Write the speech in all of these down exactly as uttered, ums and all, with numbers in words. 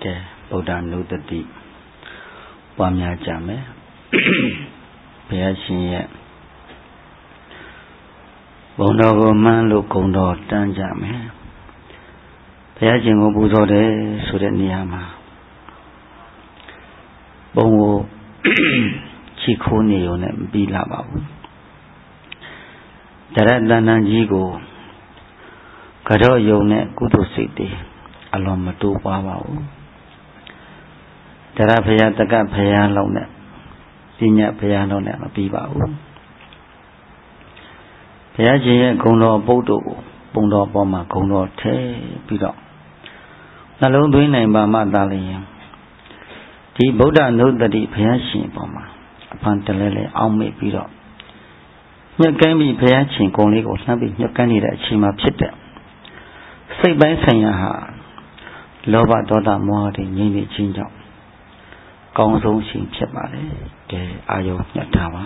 ကဲဗုဒ္ဓနုတ္တိပွားများကြမယ်ဘုရားရှင်ရဲ့ဘုံတော်ကိုမှန်းလို့ဂုဏ်တော်တန်းကြမယ်ဘုရားရှင်ကိုပူဇော်တယ်ဆိုတဲ့နေရာမှာဘုံကိုချီခိုးနေုံနဲ့မပြီးလာပါဘူးတရတဏ္ဍကြီးကိုကြောယုံနဲ့ကုသိုလ်စိတ်တွေအလွန်မတိုးပွားပါဘူးတရဖရာတက္ကဖရာလုံးနဲ့ပညာဖရာလုံးနဲ့မပြီးပါဘူးဘုရားရှင်ရဲ့ဂုဏ်တော်ပုဒ်တို့ကိုပုံတော်ပေါ်မှာဂုဏ်တော်ထည့်ပြီးတော့နှလုံးသွင်းနိုင်ပါမှသာလျှင်ဒီဗုဒ္ဓနုတ္တိဘုရားရှင်ပေါ်မှာအဖန်တလဲလဲအောင်းမိပြီးတော့ညှက်ကမ်းပြီးဘုရားရှင်ဂုဏ်လေးကိုလှမ်းပြီးညှက်ကမ်းနေတဲ့အချိန်မှာဖြစ်တဲ့စိတ်ပိုင်းဆိုင်ရာဟာလောဘဒေါသမောဟတွေငြိမ့်နေခြင်းကြောင့်ကောင်းဆုံးရှင်ဖြစ်ပါလေကဲအာယုံညှက်ထားပါ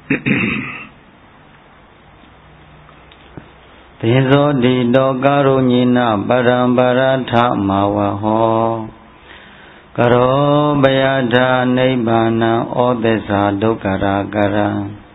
သေဇောတိတောကာရုညိနပရံပရထမဝဟောကရောပယထာနိဗ္ဗာနံဩသစ္စာဒုက္ခရာကရံ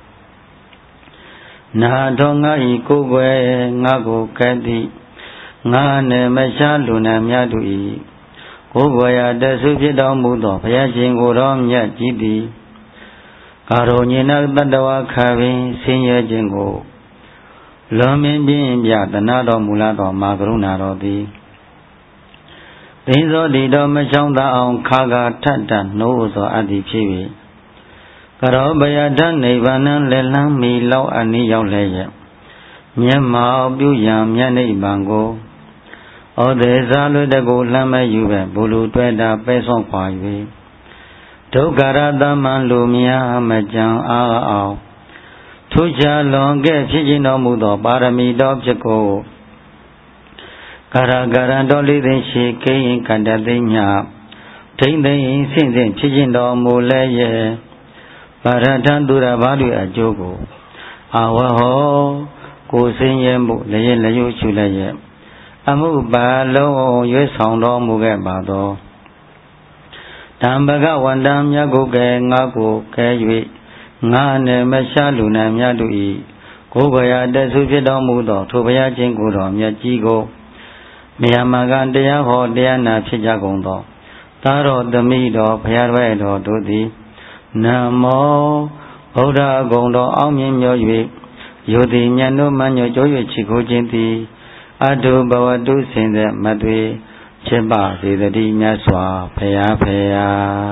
နာထောငါဤကိုယ်ွယ်ငါကိုကဲ့သိငါနဲ့မရှားလူနာများတို့၏ကိုယ်ွယ်ရာတဆုဖြစ်တော်မူသောဘုရားရှင်ကိုယ်တော်မြတ်ကြီးသည်ကာရုညိနတတ္တဝါခါပင်ဆင်းရဲခြင်းကိုလွန်မင်းပြင်းပြသနာတော်မူလာသောမာကရုဏာတော်သည်သိဇောတိတော်မချောင်းသာအောင်ခါခါထထနှိုးသောအတ္တိဖြစ်၍ကရောဘယထနိဗ္ဗာန်လက်လန်းမီလောက်အနည်းရောက်လည်းရဲ့မျက်မှောက်ပြုရန်မြတ်နိဗ္ဗာန်ကိုဩဒေဇာလွတ်တကိုလှမ်းမဲ့ယူပဲဘုလူတွဲတာပဲဆုံးခွာ၍ဒုက္ခရသမံလူများမကြံအားအောင်ထိုချလွန်ကဲ့ဖြစ်ခြင်းတော်မူသောပါရမီတော်ဖြစ်ကိုကာရကာရံတော်လေးသိရှိကိရင်ကန္တသိညာထိမ့်သိရင်ဆင့်ဆင့်ဖြစ်ခြင်းတော်မူလဲရဲ့ပါရထံသူရဘာတွေအကျိုးကိုအာဝဟောကိုစင်းရဲမှုလည်းရဲ့လည်းရွှရှုလည်းရဲ့အမှုပါလုံးရွေးဆောင်တော်မူခဲ့ပါသောဓမ္မကဝန္တံမြတ်ကိုကဲငါကိုကဲ၍ငါနဲ့မရှားလူနာများတို့၏ကိုယ်ဘရာတဆုဖြစ်တော်မူသောထိုဘုရားချင်းကိုယ်တော်မြတ်ကြီးကိုမြတ်မာကတရားဟောတရားနာဖြစ်ကြကုန်သောသာတော်သမီးတော်ဘုရားတော်တော်တို့သည်နမောဗုဒ္ဓဂုဏ်တော်အောင်မြင်မြော၍ယုတိဉာဏ်တို့မှညွှန်ကြွ၍ချီခိုးခြင်းသည်အတုဘဝတုစင်တဲ့မတွေဖြစ်ပါစေတည်းမြတ်စွာဘုရားဖေယာ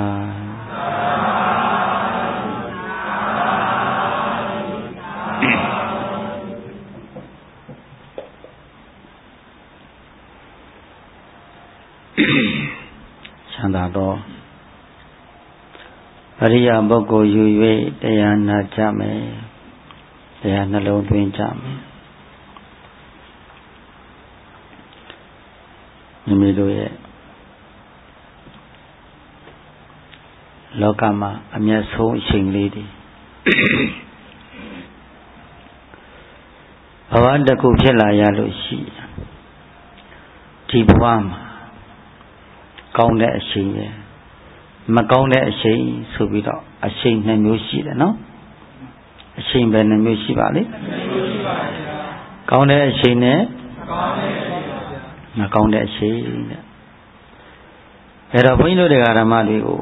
ချမ်းသာသောအရိယာပုဂ္ဂိုလ်ယူ၍တရားနာကြမယ်တရားနှလုံးသွင်းကြမယ်မိမိတို့ရဲ့လောကမှာအမျက်ဆုံးအချိန်လေးတွေဘဝတစ်ခုဖြစ်လာရလို့ရှိဒီဘဝမှာကောင်းတဲ့အချိန်ရယ်မကောင်းတဲ့အချိန်ဆိုပြီးတော့အချိန်နှစ်မျိုးရှိတယ်နော်အချိန်ပဲနှစ်မျိုးရှိပါလေကောင်းတဲ့အချိန်နဲ့မကောင်းတဲ့အချိန်နဲ့အဲ့တော့ဘုန်းကြီးတို့တရားဓမ္မတွေကို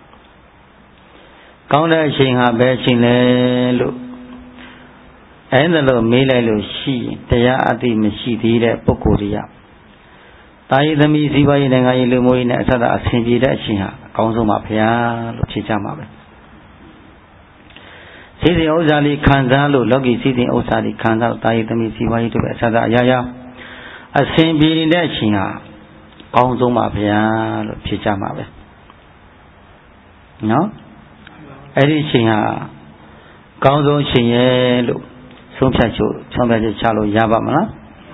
ကောင်းတဲ့အချိန်ဟာဘယ်အချိန်လဲလို့အဲ့ဒါလို့မေးလိုက်လို့ရှိရင်တရားအသိမရှိသေးတဲ့ပုဂ္ဂိုလ်တွေကတာယသမီးစီးပွားရေးနိုင်ငံရေးလူမျိုးရေးနဲ့အထက်အဆင်ပြေတဲ့အချိန်ဟာအကောင်းဆုံးပါဗျာလို့ဖြေကြမှာပဲစီစဉ်ဥစ္စာလေးခံစားလို့လောကီစီစဉ်ဥစ္စာလေးခံစားတာယသမီးစီးပွားရေးတို့ပဲအထက်အရာရာအဆင်ပြေနေတဲ့အချိန်ဟာအကောင်းဆုံးပါဗျာလို့ဖြေကြမှာပဲနော်အဲ့ဒီအချိန်ဟာအကောင်းဆုံးအချိန်ရဲ့လို့ဆုံးဖြတ်ချုပ်ဆုံးဖြတ်ချက်ချလို့ရပါမလား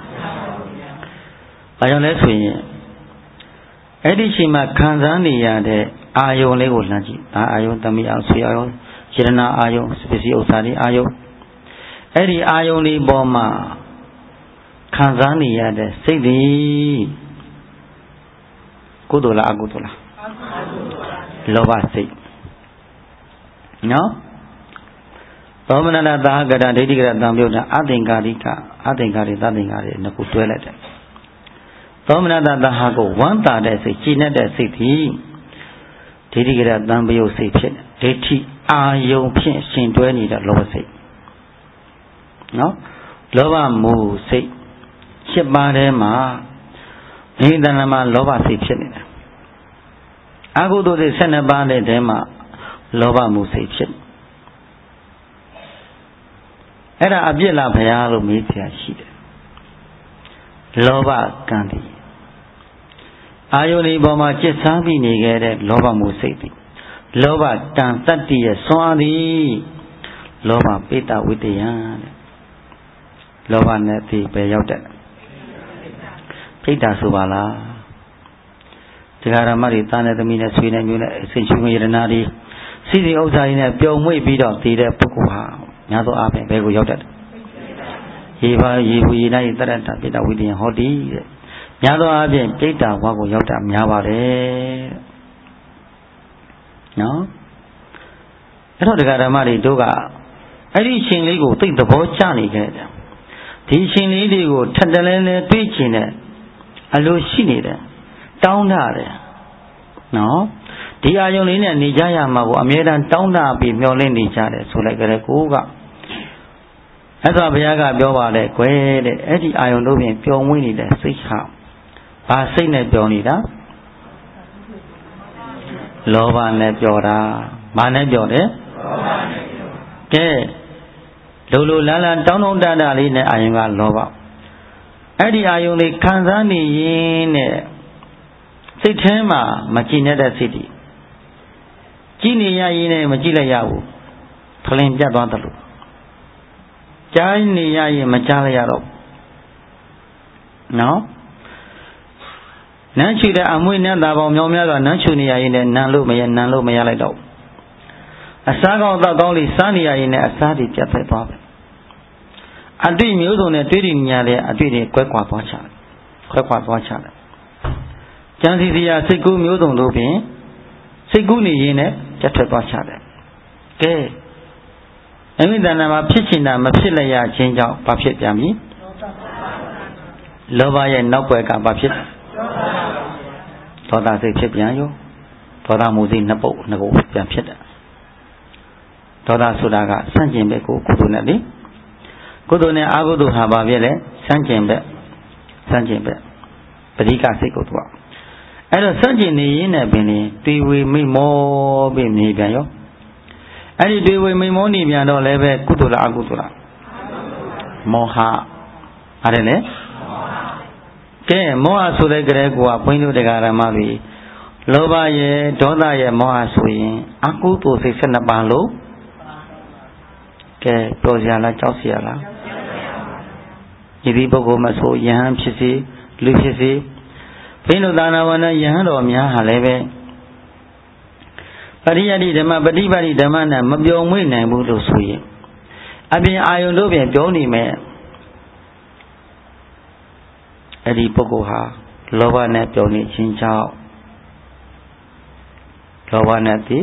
ဘာကြောင့်လဲဆိုရင်အဲ့ဒီချိန်မှာခံစားနေရတဲ့အာယုံလေးကိုလှမ်းကြည့်ဒါအာယုံသမီးအောင်ဆွေအာယုံစေတနာအာယုံပစ္စည်းဥစ္စာတွေအာယုံအဲ့ဒီအာယုံလေးပေါ်မှာခံစားနေရတဲ့စိတ်တွေကုသိုလ်လားအကုသိုလ်လားလောဘစိတ်နော်သောမနတသာကရဒိဋ္ဌိကရတံပြုတ်တာအသင်္ကာရိကအသင်္ကာရိသသင်္ကာရိနှစ်ခုတွဲလိုက်တယ်သောမနတသာဟာကိုဝမ်းသာတဲ့စိတ်ကြည်နေတဲ့စိတ်သည်ဒိဋ္ဌိကရတံပြုတ်စိတ်ဖြစ်ဒိဋ္ဌိအာယုံဖြင့်ရှင်တွဲနေတဲ့လောဘစိတ်နော်လောဘမူစိတ်ရှစ်ပါးထဲမှာဒီတဏ္ဍာမှာလောဘစိတ်ဖြစ်နေတယ်အကုသိုလ်စိတ်ဆယ်နှစ်ပါးတဲ့ထဲမှာလောဘမူစိတ်ဖြစ်အဲ့ဒါအပြစ်လားဘုရားလို့မေးပြရှိတယ်လောဘကံတည်းအာယုန်ဒီပေါ်မှာจิตစားပြီးနေခဲ့တဲ့လောဘမူစိတ်တည်းလောဘတန်တတ္တိရဲ့စွမ်းသည်လောဘပိတဝိတယံတဲ့လောဘနဲ့ဒီပဲရောက်တဲ့ပိတ္တာဆိုပါလားဒီဃာရမတွေတာနဲ့သမီးနဲ့ဆွေနဲ့မျိုးနဲ့အစဉ်ချင်းရတနာတွေစီစီဥစ္စာတွေနဲ့ပျော်မွေ့ပြီးတော့တည်တဲ့ပုဂ္ဂိုလ်ဟာများသောအားဖြင့်ဘယ်ကိုရောက်တတ်တယ်ရေပါရေဘူးရေနိုင်တရတ္တပိတဝိတယံဟောတိတဲ့များသောအားဖြင့်ပိတ္တာဘဝကိုရောက်တာများပါတယ်နော်အဲ့တော့ဒီဃာရမတွေတို့ကအဲ့ဒီရှင်လေးကိုသိသဘောကျနေခဲ့တယ်ဒီရှင်လေးတွေကိုထပ်တလဲလဲတွေးချင်တဲ့အလိုရှိနေတယ်တောင်းတတယ်နော်ဒီအာယုံလေးနဲ့နေကြရမှာကိုအမြဲတမ်းတောင်းတပြီးမျှော်လင့်နေကြတယ်ဆိုလိုက်ကြတဲ့ကိုကအဲ့ဒါဘုရားကပြောပါတယ်ကွယ်တဲ့အဲ့ဒီအာယုံတို့ပြင်ပျော်မွေ့နေတဲ့စိတ်ဟာဘာစိတ်နဲ့ပျော်နေတာလောဘနဲ့ပျော်တာဘာနဲ့ပျော်တယ်လောဘနဲ့ပျော်ကဲလိုလိုလန်းလန်းတောင်းတောင်းတတလေးနဲ့အာယုံကလောဘအဲ့ဒီအာယုံလေးခံစားနေရင်တဲ့စိတ်ထဲမှာမကြည်နေတဲ့စိတ်တည်ကြည်နေရရင်လည်းမကြည်လိုက်ရဘူးဖလင်ပြတ်သွားတယ်လို့ကြားနေရရင်မကြားလိုက်ရတော့နော်နန်းချူတဲ့အမွေနဲ့တာပေါင်းမြောင်းများစွာနန်းချူနေရရင်လည်းနန်းလို့မရနန်းလို့မရလိုက်တော့အစားကောင်းတော့ကောင်းလေးစားနေရရင်လည်းအစားတွေပြတ်ထွက်သွားပဲအတွေ့မျိုးစုံနဲ့တွေ့ရညာတဲ့အတွေ့တွေကွဲကွာသွားချတယ်ခွဲကွာသွားချတယ်ကြံစီစရာစိတ်ကူးမျိုးစုံတို့ဖြင့်စိတ်ကူးနေရင်လည်းပြတ်ထွက်သွားချတယ်ကဲအမိတဏ္ဍာမှာဖြစ်ချင်တာမဖြစ်လိုက်ရခြင်းကြောင့်ဘာဖြစ်ပြန်ပြီလောဘရဲ့နောက်ွယ်ကဘာဖြစ်ဒေါသစိတ်ဖြစ်ပြန်ရောဒေါသမူစိတ်နှစ်ပုတ်နှစ်ကိုပြန်ဖြစ်တယ်ဒေါသဆိုတာကစန့်ကျင်ဘက်ကိုကုသိုလ်နဲ့လေကုသိုလ်နဲ့အကုသိုလ်ဟာဘာဖြစ်လဲစန့်ကျင်ဘက်စန့်ကျင်ဘက်ပရိကစိတ်ကိုသူကအဲ့တော့စန့်ကျင်နေရင်လည်းပင်တွေ့ဝေမိမောပြီးနေပြန်ရောအဲ့ဒီတွေ့ဝေမိမောနေပြန်တော့လည်းပဲကုသိုလ်လားအကုသိုလ်လားမောဟအဲ့ဒါလေကဲမောဟဆိုတဲ့ကြဲကိုကဘုန်းကြီးတို့တရားဓမ္မတွေလောဘရဲ့ဒေါသရဲ့မောဟဆိုရင်အကုသိုလ်စိတ်၁၂ပါးလို့ကဲတော်စရာလားကြောက်စရာလားယတိပုဂ္ဂိုလ်မဆိုယဟန်ဖြစ်စေလူဖြစ်စေဘိနုသာနာဝနယဟန်တော်များဟာလည်းပဲပရိယတိဓမ္မပฏิပါတိဓမ္မနဲ့မပြောင်းမွေ့နိုင်ဘူးလို့ဆိုရင်အပြင်အာယုန်တို့ပြင်ပြောနေမယ်အဲ့ဒီပုဂ္ဂိုလ်ဟာလောဘနဲ့ပြောနေခြင်းကြောင့်လောဘနဲ့ဒီ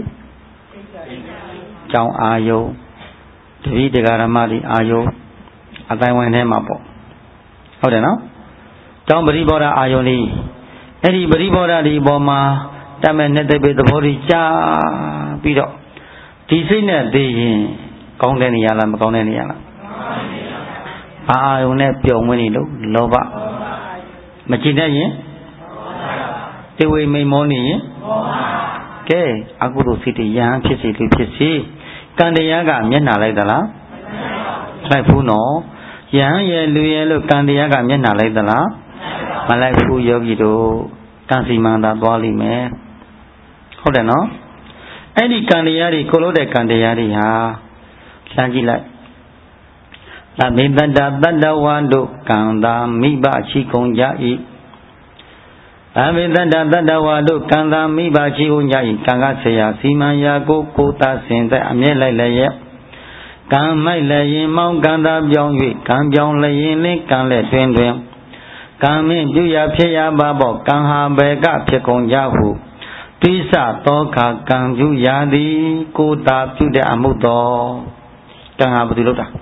ကြောင့်အာယုန်တတိတဂရမတိအာယုန်အတိုင်းဝင်ထဲမှာပေါ့ဟုတ်တယ်နော်ကြောင့်ပရိဘောဓအာယုန်လေးအဲ့ဒီပရိဘောဓဒီပေါ်မှာတမဲ့နဲ့တိပိသဘောကြီးကြာပြီးတော့ဒီစိတ်နဲ့သိရင်ကောင်းတဲ့နေရာလားမကောင်းတဲ့နေရာလားဘာအာယုန်နဲ့ပျော်မွေးနေလို့လောဘမကြည်တတ်ရင်တေဝေမိန်မောနေရင်ကဲအကုသိုလ်စိတ်တွေယဟန်ဖြစ်စေလူဖြစ်စေကံတရားကမျက်နှာလိုက်သလားလိုက်ဘူးနော်ယဟန်ရဲ့လူရဲ့လို့ကံတရားကမျက်နှာလိုက်သလားမလိုက်ဘူးယောဂီတို့ကံစီမံသာသွားလိမ့်မယ်ဟုတ်တယ်နော်အဲ့ဒီကံတရားတွေကိုလို့တဲ့ကံတရားတွေဟာစမ်းကြည့်လိုက်သဗ္ဗေတ္တတတ္တဝါတို့ကံသာမိဘချီကုန်ကြ၏သဗ္ဗေတ္တတတ္တဝါတို့ကံသာမိဘချီကုန်ကြ၏ကံကဆရာစီမံရာကိုကိုသာစင်သက်အမြဲလိုက်လည်းရဲ့ကံမိုက်လည်းရင်မောင်းကံသာပြောင်း၍ကံပြောင်းလည်းရင်လင်းကံလည်းတွင်တွင်ကံမင်းပြုရဖြစ်ရပါပေါ့ကံဟာဘယ်ကဖြစ်ကုန်ကြဟု Twisa toka kanju yadi kota pyude amudo kanga betul tak?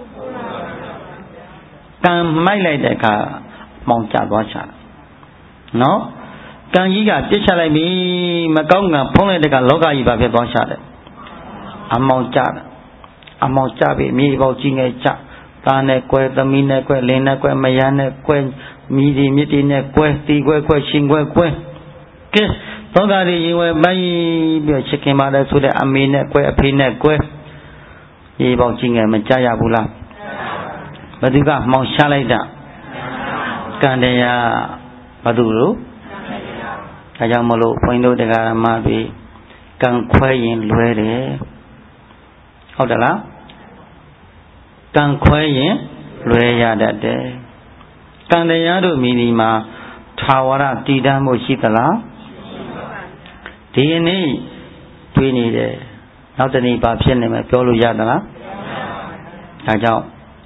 Kang mai lai deka mau jatuh aja, no? Kang jika pisah lagi makau ngah pun lai deka loga iba be dosa dek, amau jat, amau jabe mi bau jingai jat, tane kue tamine kue lena kue mayane kue midi midi ne kue ti kue kue sing kue kue, kes. Toga di jiwa bayi biar cikin mana sudah aminnya kue apinnya kue, ini bau cingga mencaya pula. Betul kah mau salai dah? Kan dia betul. Kajang malu poin tu dengan mabi kang kue yang luar deh. Oh dah lah. Kang kue yang luar ya dah deh. Kan dia tu minima thawara tidak mesti telah. Di ini, tu ini deh. Nanti ni bapsian ni macam lu ya dah lah. Kacau.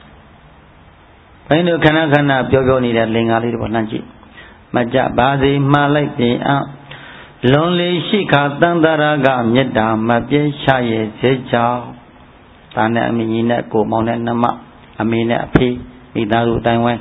Ini kerana-kerana biar-biar ni dah lengar di depan nanti. Macam bahasa Malay dia, lonely si katang daraga menyedam macam saya sejauh. Tanah amin ini ko mau nak nama amin api midaru Taiwan.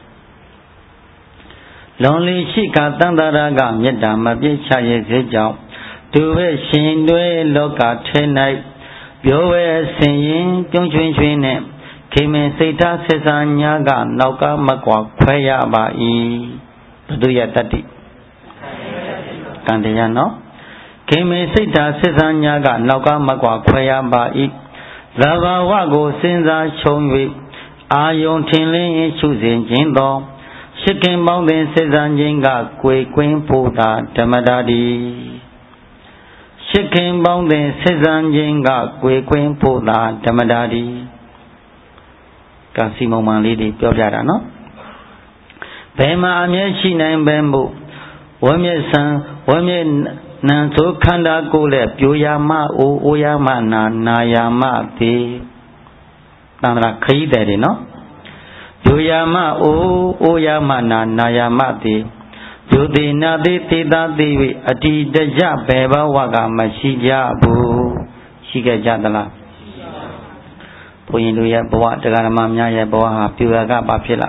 Lonely si katang daraga menyedam macam saya sejauh. Tuwe shin dwe loka chenai, biowe sin jung chun chun ne, kime sita sesanya ga nauka makwa kwaya ba i, betul ya tadi. Kandiya no, kime sita sesanya ga nauka makwa kwaya ba i, zaba wago sinza chongwe, ayong tinling chuzin jindo, shikin bangden sesan ga kwe kwen puta damadadi. Chicken bound the season jinga, quick queen pulla, damadadi. Casimo Malidi, Piojano. Bema Amechi name bamboo. Women son, women Nanto Kanda Gole, Puyama, Uyama, Nayama, the Nandra Kri, no? Puyama, Uyama, Nayama, the Jodi nadi tida dewi adi deja beba waga masija bu siga jadala. Puyin ya bawa dengan mamnya ya bawa piwaga bapila.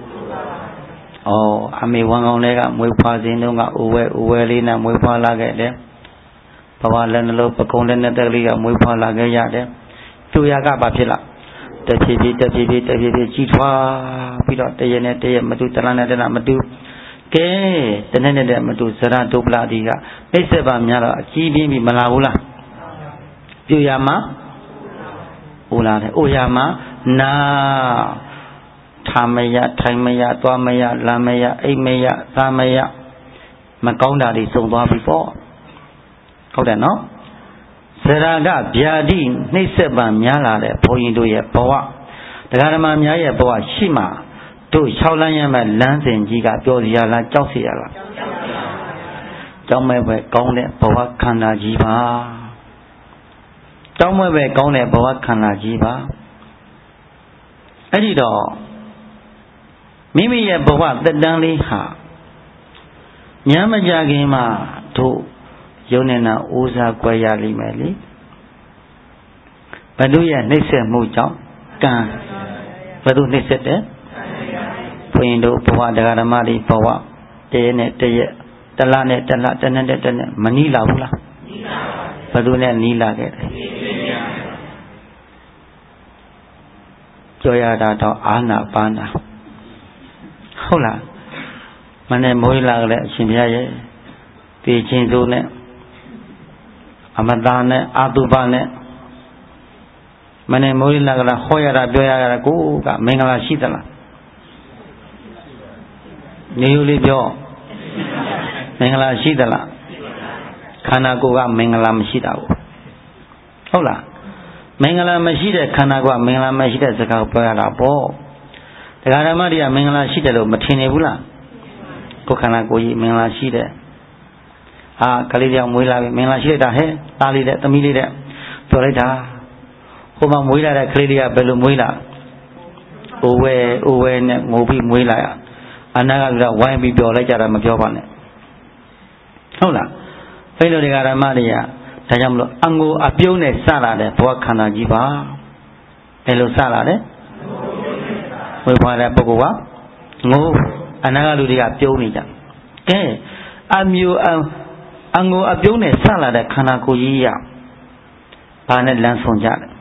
Oh, ami wangong lega mui pazin tu ngak uwe uwe lina mui pa lagi deh. Bawa len lo pekong len neteri ga mui pa lagi ya deh. Piwaga bapila. Terjadi terjadi terjadi citwa pilot terjadi terjadi madu terana terana madu. Ke, tenan ada madu serah dua belah tiga. Esok nyala cibi bi melawula. Uyama, ular. Uyama na thamaya, thamaya, tuamaya, lamaya, imaya, samaya. Macau dari semua pipo. Kau dah no? Seraga biadi ni sebab nyala le poin tu ya bawa. Dengan mamnya ya bawa sima. Tu Shaolanya mai lan sen ji ga pyo siya la chauk siya la chauk mai bai kaung de bawa khanda ji ba chauk mai bai kaung de bawa khanda ji ba ai do mimi ye bawa tat tang li ha nya ma ja kin ma tu yau ne na usa kwai ya li mai li badu ye nai set mu chauk kan badu nai set de Indo bawa negara mari bawa tene teye telah ne telah tene ne tene Manila pula. Baru ne Nila ke. Joya dah tahu anak panah. Hola. Mana mohila ke sini aja. Pijin tu ne. Amadan ne, atuban ne. Mana mohila ke hoya dah joya ke ku ka mengala sita lah. Niuli bio, mengala sida la, kana ko ga mengala masida ko. Hola, mengala masida kana ko mengala masida saka ko ya la po. Tegara ma dia mengala sida lo mathine bula. Ko kana ko yi mengala sida. Ah, kali dia muila mengala sida dah he, tali dah, tamili dah. Tu lai dah. Ko ma muila dah kali dia belu muila. Uwe uwe ne ngobi muila ya. Anak agak wajib biar cara macam mana? Tahu lah. ဖိလို့ဒီကရမတွေကဒါကြောင့်မလို့အငိုအပြုံးနဲ့စလာတဲ့ဘဝခန္ဓာကြီးပါဘယ်လိုစလာလဲဝိဖွာတဲ့ပုဂ္ဂိုလ်ကငိုအနာကလူတွေကပြုံးနေကြကဲအမျိုးအငိုအပြုံးနဲ့စလာတဲ့ခန္ဓာကိုယ်ကြီးရဘာနဲ့လမ်းဆုံးကြလဲ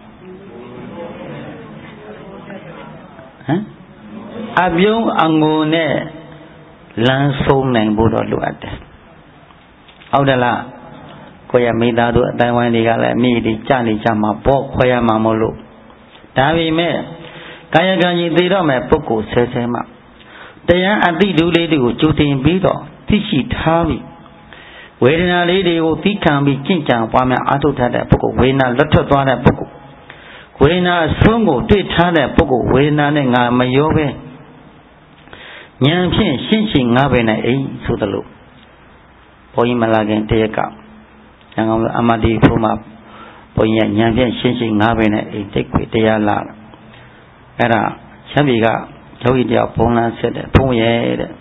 ဟမ်အပြုံးအငိုနဲ့လမ်းဆုံးနိုင်ဖို့တော့လိုအပ်တယ်ဟုတ်တယ်လားကိုယ့်ရဲ့မိသားစုအတိုင်းဝိုင်းတွေကလည်းအမိတွေကြနေကြမှာပေါ့ခွဲရမှာမလို့ဒါပေမဲ့ကာယကံကြီးသိတော့မယ်ပုဂ္ဂိုလ်ဆဲဆဲမှတရားအတိတူလေးတွေကိုကြိုတင်ပြီးတော့သိရှိထားပြီးဝေဒနာလေးတွေကိုသိခံပြီးကြင်ကြံပွားများအားထုတ်ထားတဲ့ပုဂ္ဂိုလ်ဝေဒနာလွတ်ထွက်သွားတဲ့ပုဂ္ဂိုလ်ဝေဒနာအဆုံးကိုတွေ့ထားတဲ့ပုဂ္ဂိုလ်ဝေဒနာနဲ့ငါမရောပဲဉာဏ်ဖြင့်ရှင်းရှင်းငါပဲနဲ့အိဆိုသလိုဘုန်းကြီးမလာခင်တရက်ကရန်ကုန်အမတီဘုမှာဘုန်းကြီးဉာဏ်ဖြင့်ရှင်းရှင်းငါပဲနဲ့အိတိတ်ခွေတရားလာအဲ့ဒါရှမ်းပြည်ကယောဂီတယောက်ဘုံလန်းဆက်တယ်ဘုံရဲ့တဲ့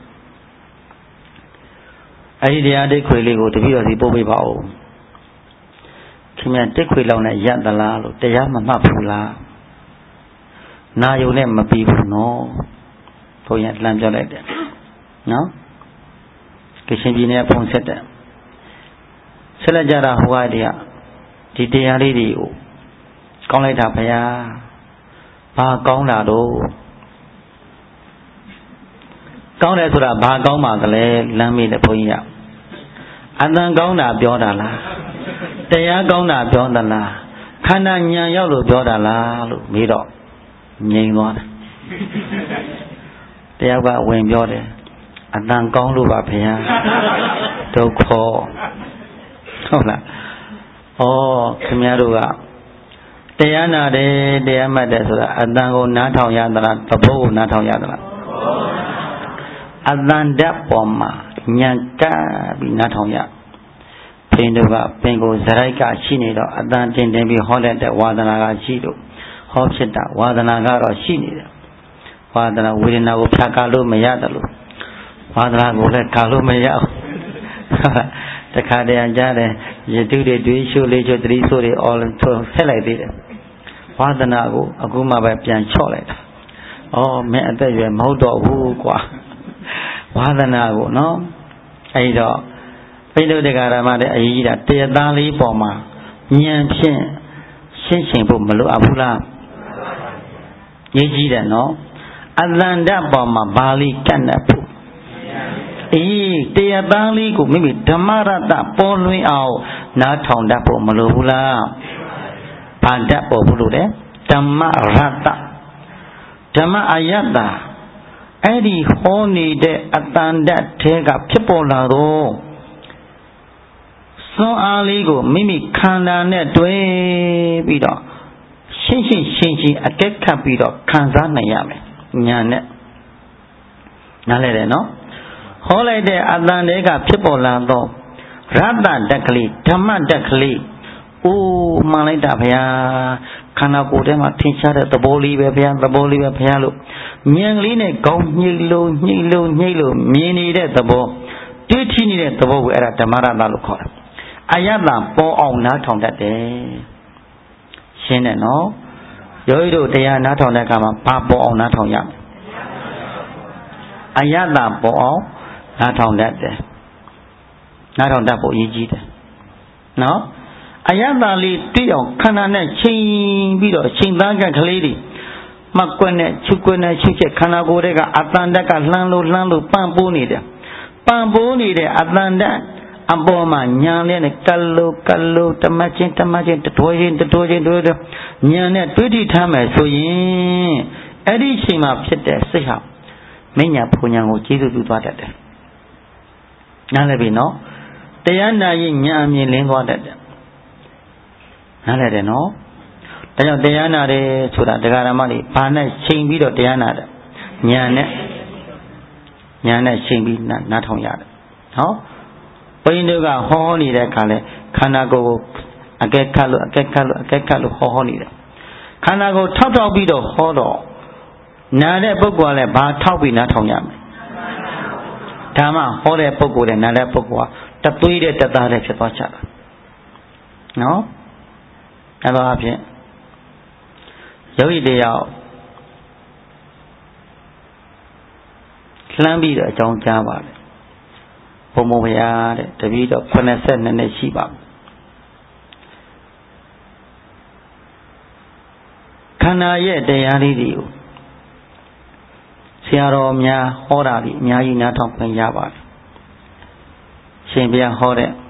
အဲ့ဒီတရားတိတ်ခွေလေးကိုတပည့်တော်စီပို့ပေးပါဦးခင်ဗျတိတ်ခွေလောက်နဲ့ရသလားလို့တရားမမှတ်ဘူးလားနာယုံနဲ့မပြီးဘူးနော်ဘုန်းကြီးလှမ်းပြောလိုက်တယ်နော်ကရှင်ပြည်နယ်ဖုံးဆက်တယ်ဆက်လက်ကြတာဟိုကတည်းကဒီတရားလေးတွေကိုကောင်းလိုက်တာဗျာဘာကောင်းတာတော့ကောင်းတယ်ဆိုတာဘာကောင်းပါကလဲလမ်းမေးတယ်ဘုန်းကြီးကအတန်ကောင်းတာပြောတာလားတရားကောင်းတာပြောတာလားခန္ဓာဉာဏ်ရောက်လို့ပြောတာလားလို့မေးတော့ငြိမ်သွားတယ်တရားကဝင်ပြောတယ်အတန်ကောင်းလို့ပါဗျာဒုက္ခဟုတ်လားဩခင်ဗျားတို့ကတရားနာတယ်တရားမှတ်တယ်ဆိုတာအတန်ကိုနားထောင်ရသလားသဘောကိုနားထောင်ရသလားအတန်ဓာတ်ပေါ်မှာဉာဏ်ကပ်ပြီးနားထောင်ရဘိန်းတို့ကပင်ကိုဇရိုက်ကရှိနေတော့အတန်တင်တင်ပြီးဟောတဲ့ဝါဒနာကရှိလို့ဟောဖြစ်တာဝါဒနာကတော့ရှိနေတယ်ဝါဒနာဝေဒနာကိုဖြတ်ကားလို့မရတယ်လို့ဝါဒနာကိုလည်းကာလို့မရဘူးတခါတည်းကြားတယ်ရတုတွေတွေးရှုလေးရှုသတိဆိုတွေအော်ဆက်လိုက်သေးတယ်ဝါဒနာကိုအခုမှပဲပြန်ချော့လိုက်တာဩမင်းအသက်ရွယ်မဟုတ်တော့ဘူးကွာဝါဒနာကိုနော်အဲဒီတော့ပိဋကဓမ္မတဲ့အရေးကြီးတာတရားသားလေးပေါ်မှာဉာဏ်ဖြင့်ရှင်းရှင်းဖို့မလိုအပ်ဘူးလားရေးကြီးတယ်နော်အတန်ဓာတ်ပေါ်မှာဘာလေးကတ်နေဖို့အေးတရားသားလေးကိုမိမိဓမ္မရတ္တပေါ်လွင်အောင်နားထောင်တတ်ဖို့မလိုဘူးလားဘာဓာတ်ပေါ်ဘူးလို့လဲဓမ္မရတ္တဓမ္မအယတ္တအဲ့ဒီဟောနေတဲ့အတန်ဓာတ်ထဲကဖြစ်ပေါ်လာတော့စွမ်းအားလေးကိုမိမိခန္ဓာနဲ့တွဲပြီးတော့ရှင်းရှင်းရှင်းရှင်းအကဲခတ်ပြီးတော့ခံစားနိုင်ရမယ်ဉာဏ်နဲ့နားလဲတယ်နော်ဟောလိုက်တဲ့အတန်တွေကဖြစ်ပေါ်လာတော့ရတ္တတက်ကလေးဓမ္မတက်ကလေးအိုးမှန်လိုက်တာဗျာခန္ဓာကိုယ်ထဲမှာထင်ရှားတဲ့သဘောလေးပဲဗျာသဘောလေးပဲဗျာလို့ဉာဏ်ကလေးနဲ့ကောင်းညှိလို့ညှိလို့ညှိလို့မြင်နေတဲ့သဘောတွေးထိနေတဲ့သဘောကိုအဲ့ဒါဓမ္မရတ္တလို့ခေါ်တယ်အယတ္တပေါ်အောင်နားထောင်တတ်တယ်ရှင်းတယ်နော်ယောဂီတို့တရားနားထောင်တဲ့အခါမှာဘာပေါ်အောင်နားထောင်ရမလဲအယတ္တပေါ်အောင်နားထောင်တတ်တယ်နားထောင်တတ်ဖို့အရေးကြီးတယ်နော်အယတ္တလေးတွေ့အောင်ခန္ဓာနဲ့ချိန်ပြီးတော့ချိန်သားကကလေးတွေမှတ်ကွက်နဲ့ချုပ်ကွက်နဲ့ချုပ်ချက်ခန္ဓာကိုယ်တွေကအတန်တက်ကလှမ်းလို့လှမ်းလို့ပန့်ပိုးနေတယ်ပန့်ပိုးနေတဲ့အတန်တက်အပေါ်မှာညာနဲ့ကလလို့ကလလို့တမချင်းတမချင်းတတော်ချင်းတတော်ချင်းတို့ညာနဲ့တွေးထိထားမယ်ဆိုရင်အဲ့ဒီချိန်မှာဖြစ်တဲ့စိတ်ဟာမညာဖုန်ညာကိုကျေးဇူးပြုသွားတတ်တယ်နားလည်ပြီနော်တရားနာရင်ညာအမြင်လင်းသွားတတ်တယ်နားလည်တယ်နော်ဒါကြောင့်တရားနာတယ်ဆိုတာတရားဓမ္မတွေဘာနဲ့ချိန်ပြီးတော့တရားနာတယ်ညာနဲ့ညာနဲ့ချိန်ပြီးနားထောင်ရတယ်နော်ဘုန်းကြီးတို့ကဟောနေတဲ့အခါလဲခန္ဓာကိုယ်ကိုအကဲခတ်လို့အကဲခတ်လို့အကဲခတ်လို့ဟောဟောနေတယ်ခန္ဓာကိုယ်ထောက်ထောက်ပြီးတော့ဟောတော့နာတဲ့ပုဂ္ဂိုလ်ကလည်းဘာထောက်ပြီးနားထောင်ရမလဲဓမ္မဟောတဲ့ပုဂ္ဂိုလ်နဲ့နာတဲ့ပုဂ္ဂိုလ်ကတသွေးတဲ့တသားတဲ့ဖြစ်သွားကြတာနော်အဲ့တော့အဖြစ်ယောဂီတယောက်လှမ်းပြီးတော့အကြောင်းကြားပါတယ်ဘုံဘုံဘုရားတဲ့တပည့်တော်ခုနှစ်နှစ်ရှိပါခန္ဓာရဲ့တရားလေးတွေကိုဆရာတော်များဟောတာဒီအများကြီးနားထောင်ခွင့်ရပါတယ်ရှင်ဘုရားဟောတဲ့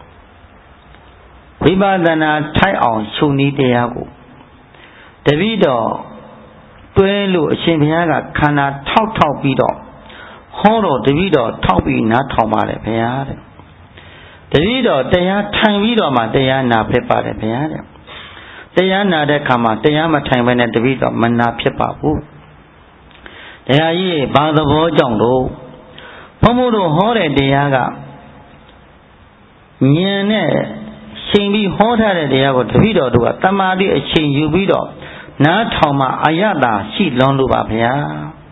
ဝိပဿနာထိုက်အောင်ရှုနည်းတရားကိုတပည့်တော်တွဲလို့အရှင်ဘုရားကခန္ဓာထောက်ထောက်ပြီးတော့ဟောတော့တပည့်တော်ထောက်ပြီးနားထောင်ပါတယ်ဘုရားတဲ့တပည့်တော်တရားထိုင်ပြီးတော့မှတရားနာဖြစ်ပါတယ်ဘုရားတဲ့တရားနာတဲ့ခါမှာတရားမထိုင်ဘဲနဲ့တပည့်တော်မနာဖြစ်ပါဘူးတရားကြီးဘာသဘောကြောင့်လို့ဘုံဘုံတို့ဟောတဲ့တရားကဉာဏ်နဲ့ချိန်ပြီးဟောထားတဲ့တရားကိုတပည့်တော်တို့ကတမာတိအချိန်ယူပြီးတော့နားထောင်မှအယတာရှိလွန်လို့ပါဗျာ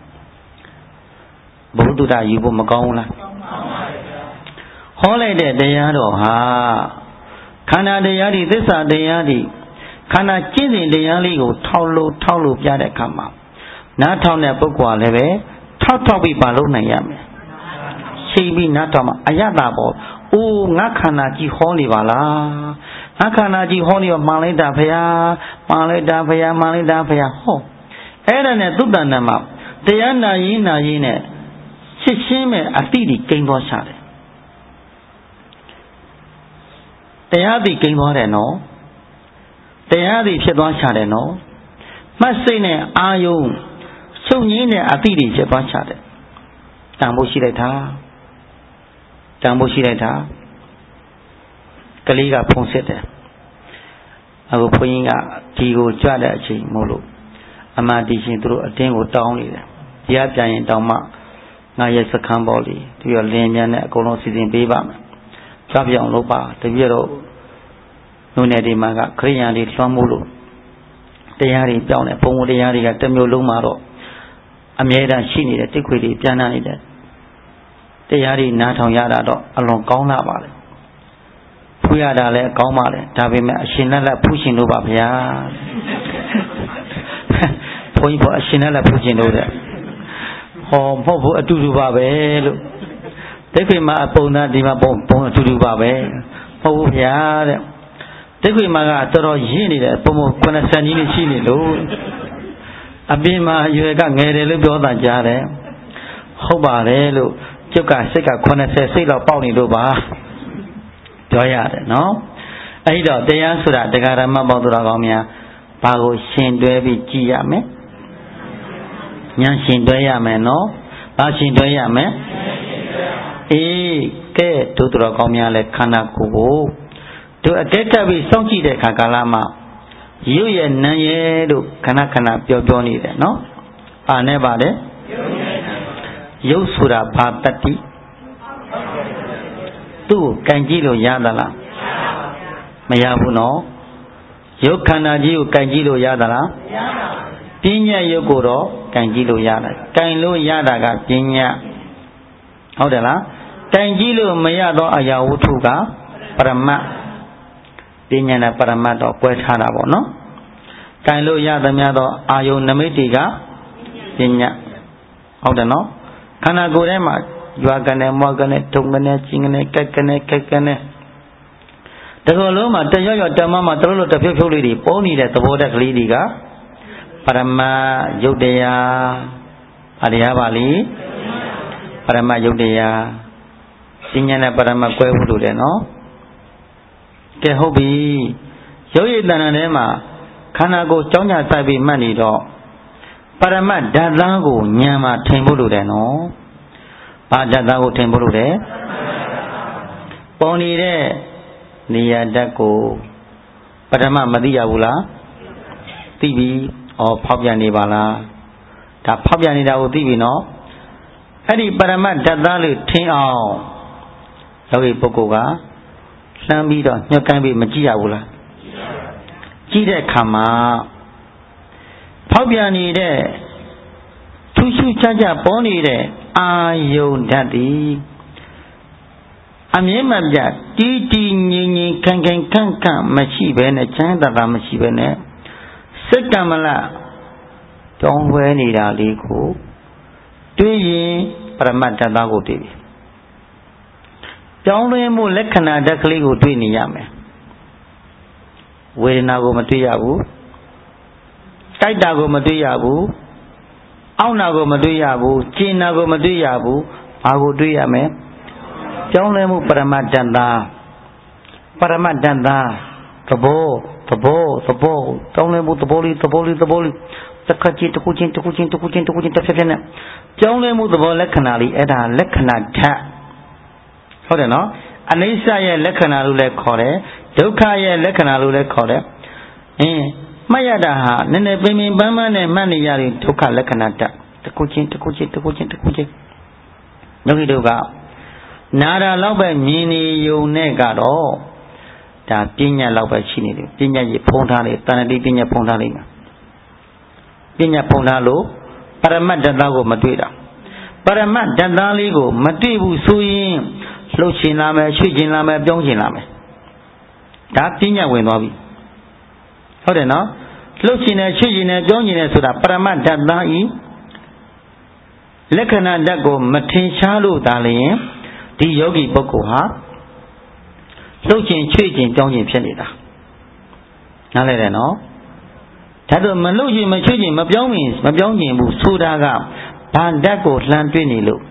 ဘုဒ္ဓတာယူဖို့မကောင်းဘူးလားဟောလိုက်တဲ့တရားတော်ဟာခန္ဓာတရားဒီသစ္စာတရားဒီခန္ဓာကျင့်စဉ်တရားလေးကိုထောက်လို့ထောက်လို့ပြတဲ့အခါမှာနားထောင်တဲ့ပုဂ္ဂိုလ်ကလည်းပဲထောက်ထောက်ပြီးပါလို့နိုင်ရမယ်ချိန်ပြီးနားထောင်မှအယတာပေါ့အိုးငါခန္ဓာကြီးဟောနေပါလားငါခန္ဓာကြီးဟောနေတော့မှန်လိုက်တာဖရာမှန်လိုက်တာဖရာမှန်လိုက်တာဖရာဟောအဲ့ဒါနဲ့သုတ္တန်မှာတရားနာရင်းနာရင်းနဲ့ရှင်းရှင်းမဲ့အတိတိကိန်းသွားချတယ်တရားတိကိန်းသွားတယ်နော်တရားတိဖြစ်သွားချတယ်နော်မှတ်စိတ်နဲ့အာယုံချုပ်ငင်းတဲ့အတိတိဖြစ်သွားချတယ်တန်ဖို့ရှိလိုက်တာတန်ဖို့ရှိလိုက်တာကလေးကဖုံးစစ်တယ်အခုဘုန်းကြီးကဒီကိုကြွတဲ့အချိန်မို့လို့အမှန်တရှင်သူတို့အတင်းကိုတောင်းနေတယ်တရားပြန်ရင်တောင်းမှငါရဲ့စခန်းပေါ်လေးသူရလင်းမြန်နဲ့အကုန်လုံးစီစဉ်ပေးပါမယ်ကြွပြောင်းလို့ပါတပြည့်တော့နုနယ်ဒီမှာကခရိယာန်လေးလွှမ်းမိုးလို့တရားတွေပြောင်းတယ်ဘုံဘုံတရားတွေကတစ်မျိုးလုံးမှာတော့အမြဲတမ်းရှိနေတဲ့တိတ်ခွေတွေပြန်လာနေတယ်တရားတွေနားထောင်ရတာတော့အလွန်ကောင်းလာပါလေဖူးရတာလည်းကောင်းပါလေဒါပေမဲ့အရှင်လက်လက်ဖူးရှင်တို့ပါဗျာဘုန်းကြီးကအရှင်လက်လက်ဖူးရှင်တို့တဲ့ဟောမဟုတ်ဘူးအတူတူပါပဲလို့တိတ်ခွေမှာအပုံသားဒီမှာပုံပုံအတူတူပါပဲဟုတ်ဘူးဗျာတဲ့တိတ်ခွေမှာကတော်တော်ရင့်နေတယ်ပုံပုံခုနှစ်ဆယ်ကြီးရှိနေလို့အပြင်မှာအရွယ်ကငယ်တယ်လို့ပြောတာကြားတယ်ဟုတ်ပါတယ်လို့ကျုပ်ကစိတ်ကခုနှစ်ဆယ်စိတ်လောက်ပေါက်နေလို့ပါပြောရတယ်နော်အဲ့တော့တရားဆိုတာတရားဓမ္မပေါင်းတော်ကောင်းများဘာကိုရှင်တွဲပြီးကြည်ရမယ်ဉာဏ်ရှင်တွဲရမယ်နော်ဘာရှင်တွဲရမယ်အေးကဲတို့တော်ကောင်းများလဲခန္ဓာကိုယ်ကိုတို့အတက်တက်ပြီးစောင့်ကြည့်တဲ့အခါကာလမှာရုပ်ရဲ့နာမ်ရဲ့တို့ခဏခဏပြောပြောနေတယ်နော်အာနဲ့ပါလေရုပ်ဆိုတာဘာတတ္တိသူ့ကိုကန်ကြည့်လို့ရသလားမရဘူးနော်ရုပ်ခန္ဓာကြီးကိုကန်ကြည့်လို့ရသလားပညာရုပ်ကိုတော့ကန်ကြည့်လို့ရတယ်ကန်လို့ရတာကပညာဟုတ်တယ်လားကန်ကြည့်လို့မရတော့အရာဝတ္ထုကပရမတ်ပညာနဲ့ပရမတ်တော့ကွဲထားတာပေါ့နော်ကန်လို့ရသမျှတော့အာယုန်နမိတ်တွေကပညာဟုတ်တယ်နော်ခန္ဓာကိုယ်ထဲမှာရွာကနေမွားကနေထုံကနေချင်းကနေကက်ကနေကက်ကနေတကယ်လို့မှတရွရွတမမတလို့လို့တဖြုတ်ဖြုတ်လေးတွေပုံနေတဲ့သဘောတက်ကလေးတွေကပရမယုတ်တရားအတရားပါလေပရမယုတ်တရားပညာနဲ့ပရမကွဲဖို့လိုတယ်နော်ကဲဟုတ်ပြီရုပ်ရည်တဏ္ဍာထဲမှာခန္ဓာကိုယ်ကြောင်းကြစိုက်ပြီးမှတ်နေတော့ပရမတ်ဓာတ်သားကိုဉာဏ်မှာထင်ဖို့လိုတယ်နော်။ဘာဓာတ်သားကိုထင်ဖို့လိုတယ်။ပေါ်နေတဲ့နေရာဓာတ်ကိုပထမမသိရဘူးလား။သိပြီ။ဩဖောက်ပြန်နေပါလား။ဒါဖောက်ပြန်နေတာကိုသိပြီနော်။အဲ့ဒီပရမတ်ဓာတ်သားလေးထင်အောင်ယောဂီပုဂ္ဂိုလ်ကလှမ်းပြီးတော့ညှက်ကိုင်းပြီးမကြည့်ရဘူးလား။ကြည့်တဲ့အခါမှာဖောက်ပြန်နေတဲ့ထူးထူးခြားခြားပေါ်နေတဲ့အာယုန်ဓာတ်ဒီအမြဲမပြတီးတီးငြိမ်ငြိမ်ခံခံခန့်ခန့်မရှိဘဲနဲ့ချမ်းသာတာမရှိဘဲနဲ့စိတ်ကမလကြောင်းဝဲနေတာလေးကိုတွေးရင်ပရမတ္တသားကိုတွေ့ပြီကြောင်းလွှဲမှုလက္ခဏာဓာတ်ကလေးကိုတွေ့နေရမယ်ဝေဒနာကိုမတွေ့ရဘူးတိုက်တာကိုမတွေ့ရဘူးအောင့်တာကိုမတွေ့ရဘူးကျင်တာကိုမတွေ့ရဘူးဘာကိုတွေ့ရမယ်ကြောင်းလွှဲမှုပရမတ္တသားပရမတ္တသားသဘောသဘောသဘောကြောင်းလွှဲမှုသဘောလေးသဘောလေးသဘောလေးတစ်ခါချင်းတစ်ခုချင်းတစ်ခုချင်းတစ်ခုချင်းတစ်ခုချင်းတစ်ဖြည်းဖြည်းနဲ့ကြောင်းလွှဲမှုသဘောလက္ခဏာလေးအဲ့ဒါလက္ခဏာဓာတ်ဟုတ်တယ်နော်အနိစ္စရဲ့လက္ခဏာလို့လည်းခေါ်တယ်ဒုက္ခရဲ့လက္ခဏာလို့လည်းခေါ်တယ်အင်းမှတ်ရတာဟာနည်းနည်းပင်ပင်ပန်းပန်းနဲ့မှတ်နေရတဲ့ဒုက္ခလက္ခဏာဓာတ်တစ်ခုချင်းတစ်ခုချင်းတစ်ခုချင်းတစ်ခုချင်းယောဂီတို့ကနာတာလောက်ပဲမြင်နေယုံနဲ့ကတော့ဒါပညာလောက်ပဲရှိနေတယ်ပညာကြီးဖုံးထားတယ်တဏှတိပညာဖုံးထားလိုက်မှာပညာဖုံးထားလို့ပရမတ္တသားကိုမတွေ့တာပရမတ္တသားလေးကိုမတွေ့ဘူးဆိုရင်လှုပ်ရှင်လာမယ်ရွှေ့ရှင်လာမယ်ပြောင်းရှင်လာမယ်ဒါပညာဝင်သွားပြီဟုတ်တယ်နော်လှုပ်ရှင်တယ်ရွှေ့ရှင်တယ်ပြောင်းရှင်တယ်ဆိုတာပရမတ္တသားဤလက္ခဏာဓာတ်ကိုမထင်ရှားလို့ဒါလည်းဒီယောဂီပုဂ္ဂိုလ်ဟာလှုပ်ရှင်ရွှေ့ရှင်ပြောင်းရှင်ဖြစ်နေတာနားလည်တယ်နော်ဒါဆိုမလှုပ်ရှင်မရွှေ့ရှင်မပြောင်းရှင်မပြောင်းရှင်ဘူးဆိုတာကဘာဓာတ်ကိုလှမ်းတွေ့နေလို့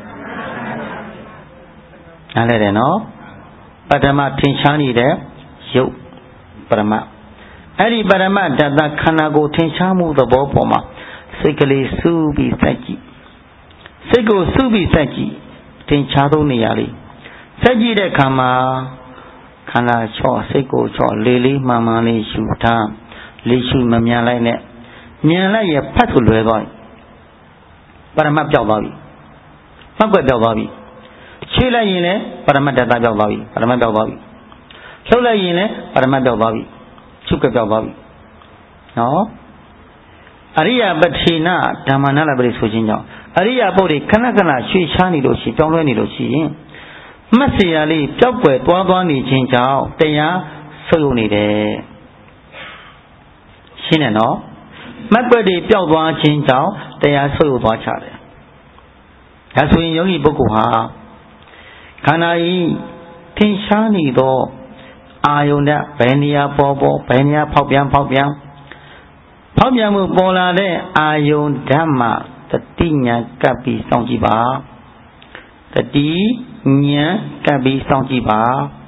နားလည်တယ်နော်ပထမထင်ရှားနေတဲ့ရုပ်ပရမအဲ့ဒီပရမဓာတ်ခန္ဓာကိုထင်ရှားမှုသဘောပေါ်မှာစိတ်ကလေးစူးပြီးစိုက်ကြည့်စိတ်ကိုစူးပြီးစိုက်ကြည့်ထင်ရှားသောနေရာလေးစိုက်ကြည့်တဲ့အခါမှာခန္ဓာချော့စိတ်ကိုချော့လေးလေးမှန်မှန်လေးရှုထားလေးရှုမမြန်လိုက်နဲ့မြန်လိုက်ရဖတ်ဆိုလွယ်သွားပြီပရမတ်ပြောက်သွားပြီမှတ်ွက်ပြောက်သွားပြီခြေလိုက်ရင်လည်းပရမတ္တသားပြောက်သွားပြီပရမတ်ပြောက်သွားပြီလှုပ်လိုက်ရင်လည်းပရမတ်ပြောက်သွားပြီချုပ်ကပြောက်သွားပြီနော်အရိယပတိနာဓမ္မနာလပရိဆိုခြင်းကြောင့်အရိယပုဒ်တွေခဏခဏရွှေ့ချားနေလို့ရှိပြောင်းလဲနေလို့ရှိရင်မှတ်เสียလေးပျောက်ကွယ်သွားသွားနေခြင်းကြောင့်တရားဆုပ်ယုပ်နေတယ်ရှင်းတယ်နော်မှတ်ွက်တွေပျောက်သွားခြင်းကြောင့်တရားဆုပ်ယုပ်သွားချတယ်ဒါဆိုရင်ယောဂီပုဂ္ဂိုလ်ဟာခန္ဓာဤထင်ရှားနေသောအာယုန်နဲ့ဘယ်နေရာပေါ်ပေါ်ဘယ်နေရာဖောက်ပြန်ဖောက်ပြန်ဖောက်ပြန်မှုပေါ်လာတဲ့အာယုန်ဓမ္မတတိညာကပ်ပြီးစောင့်ကြည့်ပါတတိညာကပ်ပြီးစောင့်ကြည့်ပါ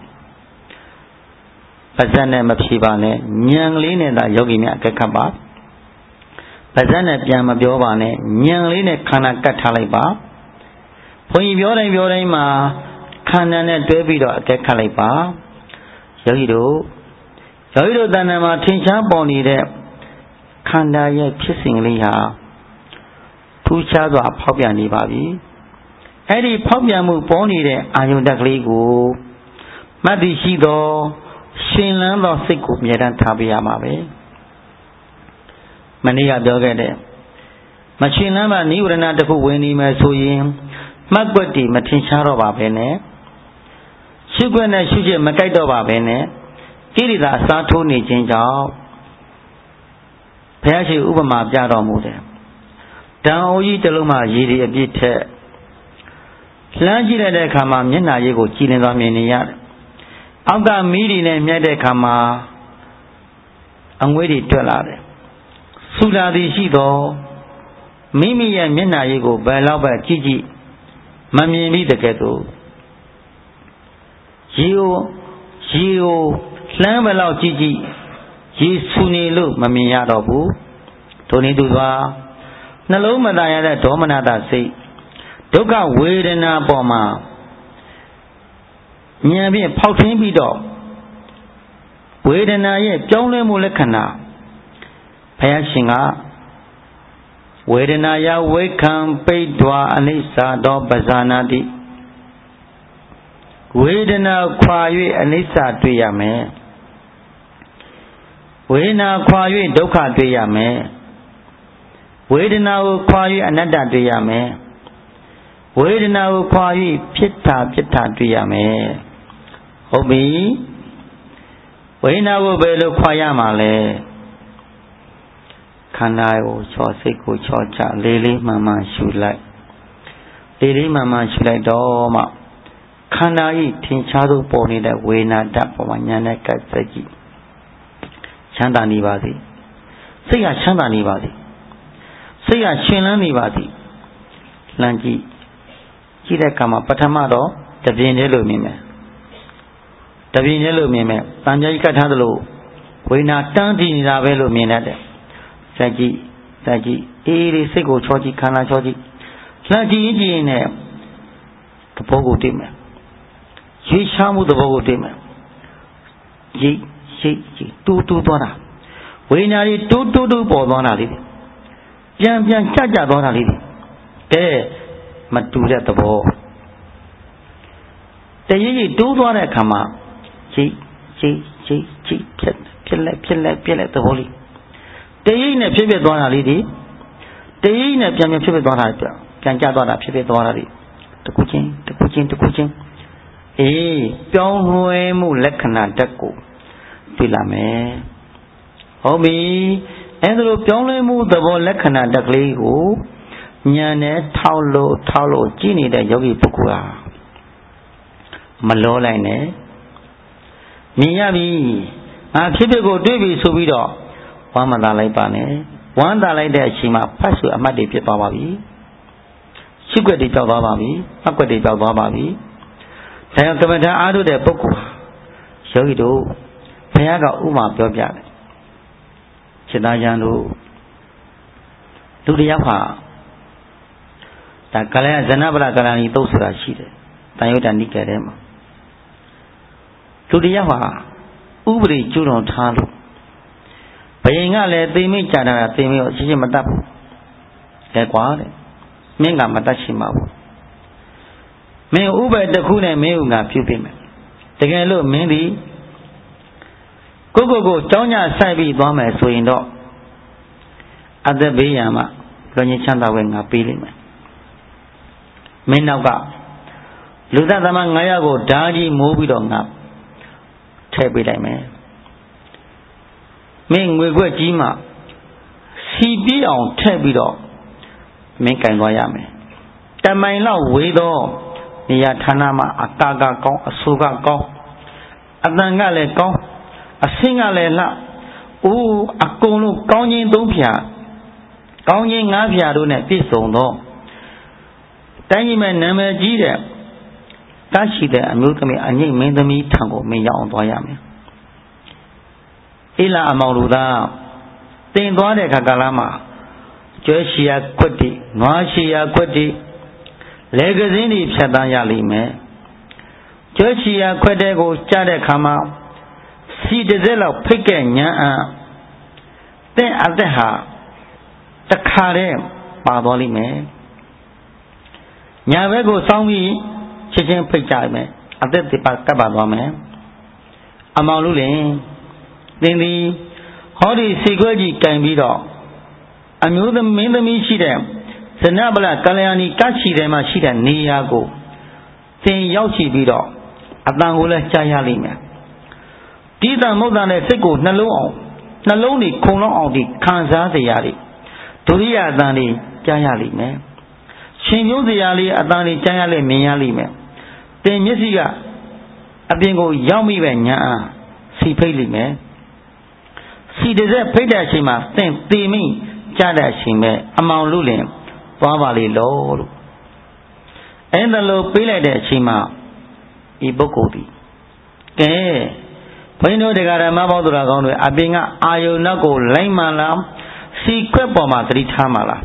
ပါဇက်နဲ့မဖြေပါနဲ့ဉာဏ်ကလေးနဲ့သာယောဂီများအကဲခတ်ပါပါဇက်နဲ့ပြန်မပြောပါနဲ့ဉာဏ်ကလေးနဲ့ခန္ဓာကတ်ထားလိုက်ပါဘုန်းကြီးပြောတိုင်းပြောတိုင်းမှာခန္ဓာနဲ့တွဲပြီးတော့အကဲခတ်လိုက်ပါယောဂီတို့ယောဂီတို့တဏ္ဍာမှာထင်ရှားပေါ်နေတဲ့ခန္ဓာရဲ့ဖြစ်စဉ်ကလေးဟာထူးခြားစွာဖောက်ပြန်နေပါပြီအဲ့ဒီဖောက်ပြန်မှုပေါ်နေတဲ့အာယုန်ဓာတ်ကလေးကိုမတ္တိရှိသောရှင်လန်းသောစိတ်ကိုအမြဲတမ်းထားပေးရမှာပဲမနေ့ကပြောခဲ့တဲ့မရှင်လန်းမှနိဝရဏတစ်ခုဝင်နေမယ်ဆိုရင်မှတ်ွက်တီမထင်ရှားတော့ပါပဲနဲ့ရှုွက်နဲ့ရှုချက်မကြိုက်တော့ပါပဲနဲ့ကိရိတာအစားထိုးနေခြင်းကြောင့်ဘုရားရှိခိုးဥပမာပြတော်မူတယ်တန်အိုကြီးတစ်လုံးမှာရေဒီအပြည့်ထက်လှမ်းကြည့်လိုက်တဲ့အခါမှာမျက်နှာရည်ကိုကြည်လင်သွားမြင်နေရတယ်အောက်ကမီးတွေနဲ့မြှက်တဲ့အခါမှာအငွေ့တွေတွက်လာတယ်ဆူလာသည်ရှိသောမိမိရဲ့မျက်နှာရည်ကိုဘယ်တော့ပဲကြည့်ကြည့်မမြင်ပြီးတကယ်တော့ရေကိုရေကိုလှမ်းဘယ်လောက်ကြည့်ကြည့်ရေဆူနေလို့မမြင်ရတော့ဘူးထိုနည်းသူသွားနှလုံးမသားရတဲ့ဒေါမနတစိတ်ဒုက္ခဝေဒနာပေါ်မှာဉာဏ်ဖြင့်ဖောက်ထွင်းပြီးတော့ဝေဒနာရဲ့ပြောင်းလဲမှုလက္ခဏာဘုရားရှင်ကဝေဒနာယဝိခံပိဋ္ဌာအနိစ္စသောပဇာနာတိဝေဒနာခွာ၍အနိစ္စတွေ့ရမယ်ဝေဒနာခွာ၍ဒုက္ခတွေ့ရမယ်ဝေဒနာကိုခွာ၍အနတ္တတွေ့ရမယ်ဝေဒနာကိုခွာ၍ဖြစ်တာဖြစ်တာတွေ့ရမယ်ဟုတ်ပြီဝေဒနာကိုဘယ်လိုခွာရမှာလဲခန္ဓာကိုချောစိတ်ကိုချောချလေးလေးမှန်မှန်ရှုလိုက်လေးလေးမှန်မှန်ရှုလိုက်တော့မှခန္ဓာဤထင်ရှားသောပေါ်နေတဲ့ဝေဒနာဓာတ်ပေါ်မှာဉာဏ်နဲ့ကပ်စက်ကြည့်ချမ်းသာနေပါစေစိတ်ကချမ်းသာနေပါစေစိတ်ကရှင်လန်းနေပါစေလမ်းကြည့်ကြည့်တဲ့အခါမှာပထမတော့တပြင်းတည်းလို့မြင်မယ်တပြင်းတည်းလို့မြင်မယ်တန်ကြာကြီးကတ်ထားသလိုဝေဒနာတန်းတည်နေတာပဲလို့မြင်တတ်တယ်စက်ကြည့်စက်ကြည့်အေးလေးစိတ်ကိုချောကြည့်ခန္ဓာချောကြည့်လမ်းကြည့်ကြည့်နေသဘောကိုတွေ့မယ်ရွေးရှားမှုသဘောကိုတွေ့မယ်ရိတ်ရိတ်ရိတ်တူးတူးသွားတာဝေဒနာတွေတူးတူးတူးပေါ်သွားတာလေးပြန်ပြန်ကြကြသွားတာလေးကဲမတူတဲ့သဘောတရရိပ်တိုးသွားတဲ့အခါမှာရိတ်ရိတ်ရိတ်ရိတ်ဖြစ်ဖြစ်လက်ဖြစ်လက်ဖြစ်လက်သဘောလေးတရရိပ်နဲ့ဖြစ်ဖြစ်သွားတာလေးဒီတရရိပ်နဲ့ပြန်ပြန်ဖြစ်ဖြစ်သွားတာပြန်ကြသွားတာဖြစ်ဖြစ်သွားတာလေးတခုချင်းတခုချင်းတခုချင်းအေးပြောင်းလဲမှုလက္ခဏာတက်ကိုသိလာမယ်ဟုတ်ပြီအဲဒါလိုပြောင်းလဲမှုသဘောလက္ခဏာတက်ကလေးကိုဉာဏ်နဲ့ထောက်လို့ထောက်လို့ကြည့်နေတဲ့ယောဂီပုဂ္ဂိုလ်ဟာမလောလိုက်နဲ့မြင်ရပြီငါဖြစ်ဖြစ်ကိုတွေးပြီဆိုပြီးတော့ဝမ်းမသာလိုက်ပါနဲ့ဝမ်းသာလိုက်တဲ့အချိန်မှာဖတ်ဆိုအမှတ်တွေဖြစ်သွားပါပြီရှိခွက်တွေကြောက်သွားပါပြီမှတ်ခွက်တွေကြောက်သွားပါပြီဒါကြောင့်ကမ္မထာအားထုတ်တဲ့ပုဂ္ဂိုလ်ယောဂီတို့ဘုရားကဥမာပြောပြတယ်စေတကျမ်းတို့လူတစ်ယောက်ဟာဒါကလျာဇနဗလကလဏီသုတ်ဆိုတာရှိတယ်တန်ယုတ်တနိကေထဲမှာလူတစ်ယောက်ဟာဥပဒေကျူးလွန်ထားလို့ဘယင်ကလည်းသိမိကြတာသိမိတော့ရှင်းရှင်းမတတ်ဘူးလဲကွာတဲ့မင်းကမတတ်ရှိမှာဘူးမင်းဥပဒေတစ်ခုနဲ့မင်းကပြုပြင်မယ်တကယ်လို့မင်းဒီကိုကိုကိုကြောင်းညဆိုင်ပြီးသွားမယ်ဆိုရင်တော့အသက်ဘေးရန်မှာလွန်ကျင်ချမ်းသာဝဲငါပေးလိမ့်မယ်မင်းနောက်ကလူသားသမားငါးယောက်ကိုဓာကြီးမိုးပြီးတော့ငါထည့်ပေးလိုက်မယ်မင်းငွေခွက်ကြီးမှစီပြေးအောင်ထည့်ပြီးတော့မင်းကင်သွားရမယ်တမိုင်လောက်ဝေးတော့နေရာဌာနမှာအကာကကောင်းအဆူကကောင်းအတန်ကလည်းကောင်းအဆင်းကလည်းလှအိုးအကုန်လုံးကောင်းချင်းသုံးဖြာကောင်းချင်းငါးဖြာတို့နဲ့ပြည့်စုံတော့တိုင်းကြီးမဲ့နာမည်ကြီးတဲ့တရှိတဲ့အမျိုးသမီးအငိမ့်မင်းသမီးထံကိုမင်းရောက်အောင်သွားရမယ်အိလာအမောင်လူသားတင်သွားတဲ့ခါကာလမှာကျွဲရှီယာခွက်တိနွားရှီယာခွက်တိလေကစင်းတွေဖြတ်တန်းရလိမ့်မယ်ကျွဲရှီယာခွက်တဲ့ကိုကြားတဲ့ခါမှာစီတစ်စက်လောက်ဖိတ်ကဲ့ညံအံ့တဲ့အသက်ဟာတခါတည်းပါသွားလိမ့်မယ်ညာဘက်ကိုစောင်းပြီးချက်ချင်းဖိတ်ကြမယ်အသက်တပါကပ်ပါသွားမယ်အမောင်လူလင်သင်သည်ဟောဒီစီခွဲကြီးကင်ပြီးတော့အမျိုးသမီးသမီးရှိတဲ့ဇနဗလကလျာဏီကချီထဲမှာရှိတဲ့နေရာကိုသင်ရောက်ရှိပြီးတော့အတန်ကိုလည်းကြားရလိမ့်မယ်ဒီတန်မုတ်တန်နဲ့စိတ်ကိုနှလုံးအောင်နှလုံးတွေခုန်လောင်းအောင်ဒီခံစားစရာတွေဒုရိယအတန်တွေကြားရလိမ့်မယ်ရှင်မျိုးစရာလေးအတန်တွေကြားရလိမ့်မြင်ရလိမ့်မယ်သင်မျက်စိကအပြင်ကိုရောက်မိပဲညာအားစီဖိတ်လိမ့်မယ်စီတစ်စက်ဖိတ်တဲ့အချိန်မှာသင်သေမိကြားတဲ့အချိန်ပဲအမောင်လူလင်သွားပါလေလို့လို့အဲ့ဒါလို့ပေးလိုက်တဲ့အချိန်မှာဤပုဂ္ဂိုလ်ဒီကဲဘုန်းကြီးတို့တရားဓမ္မဘောဓရာကောင်းတွေအပြင်ကအာယုန်နောက်ကိုလိုက်မှလားစီခွက်ပေါ်မှာသတိထားမှလား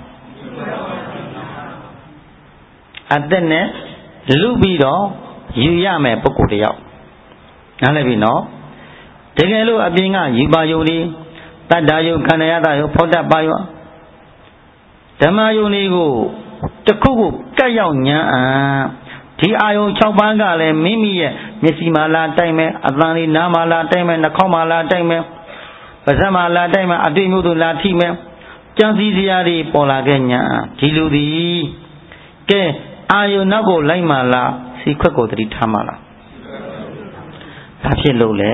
အသက်နဲ့လူပြီးတော့ယူရမယ်ပုဂ္ဂိုလ်တယောက်နားလည်ပြီနော်တကယ်လို့အပြင်ကယူပါယုံလေးတတ္တယုခန္ဓာယတယုဖောတ္တပါယဓမ္မယုံလေးကိုတခုခုကတ်ရောက်ညာအံဒီအာယုံ၆ပါးကလည်းမိမိရဲ့မျက်စိမှာလာတိုက်မယ်အသံလေးနားမှာလာတိုက်မယ်နှာခေါင်းမှာလာတိုက်မယ်ပါးစပ်မှာလာတိုက်မယ်အတွေ့အမျိုးတို့လာထိမယ်ကြံစည်စရာတွေပေါ်လာခဲ့ညာဒီလူသည်ကဲအာယုနောက်ကိုလိုက်မှလားစီခွက်ကိုတတိထားမှလားဘာဖြစ်လို့လဲ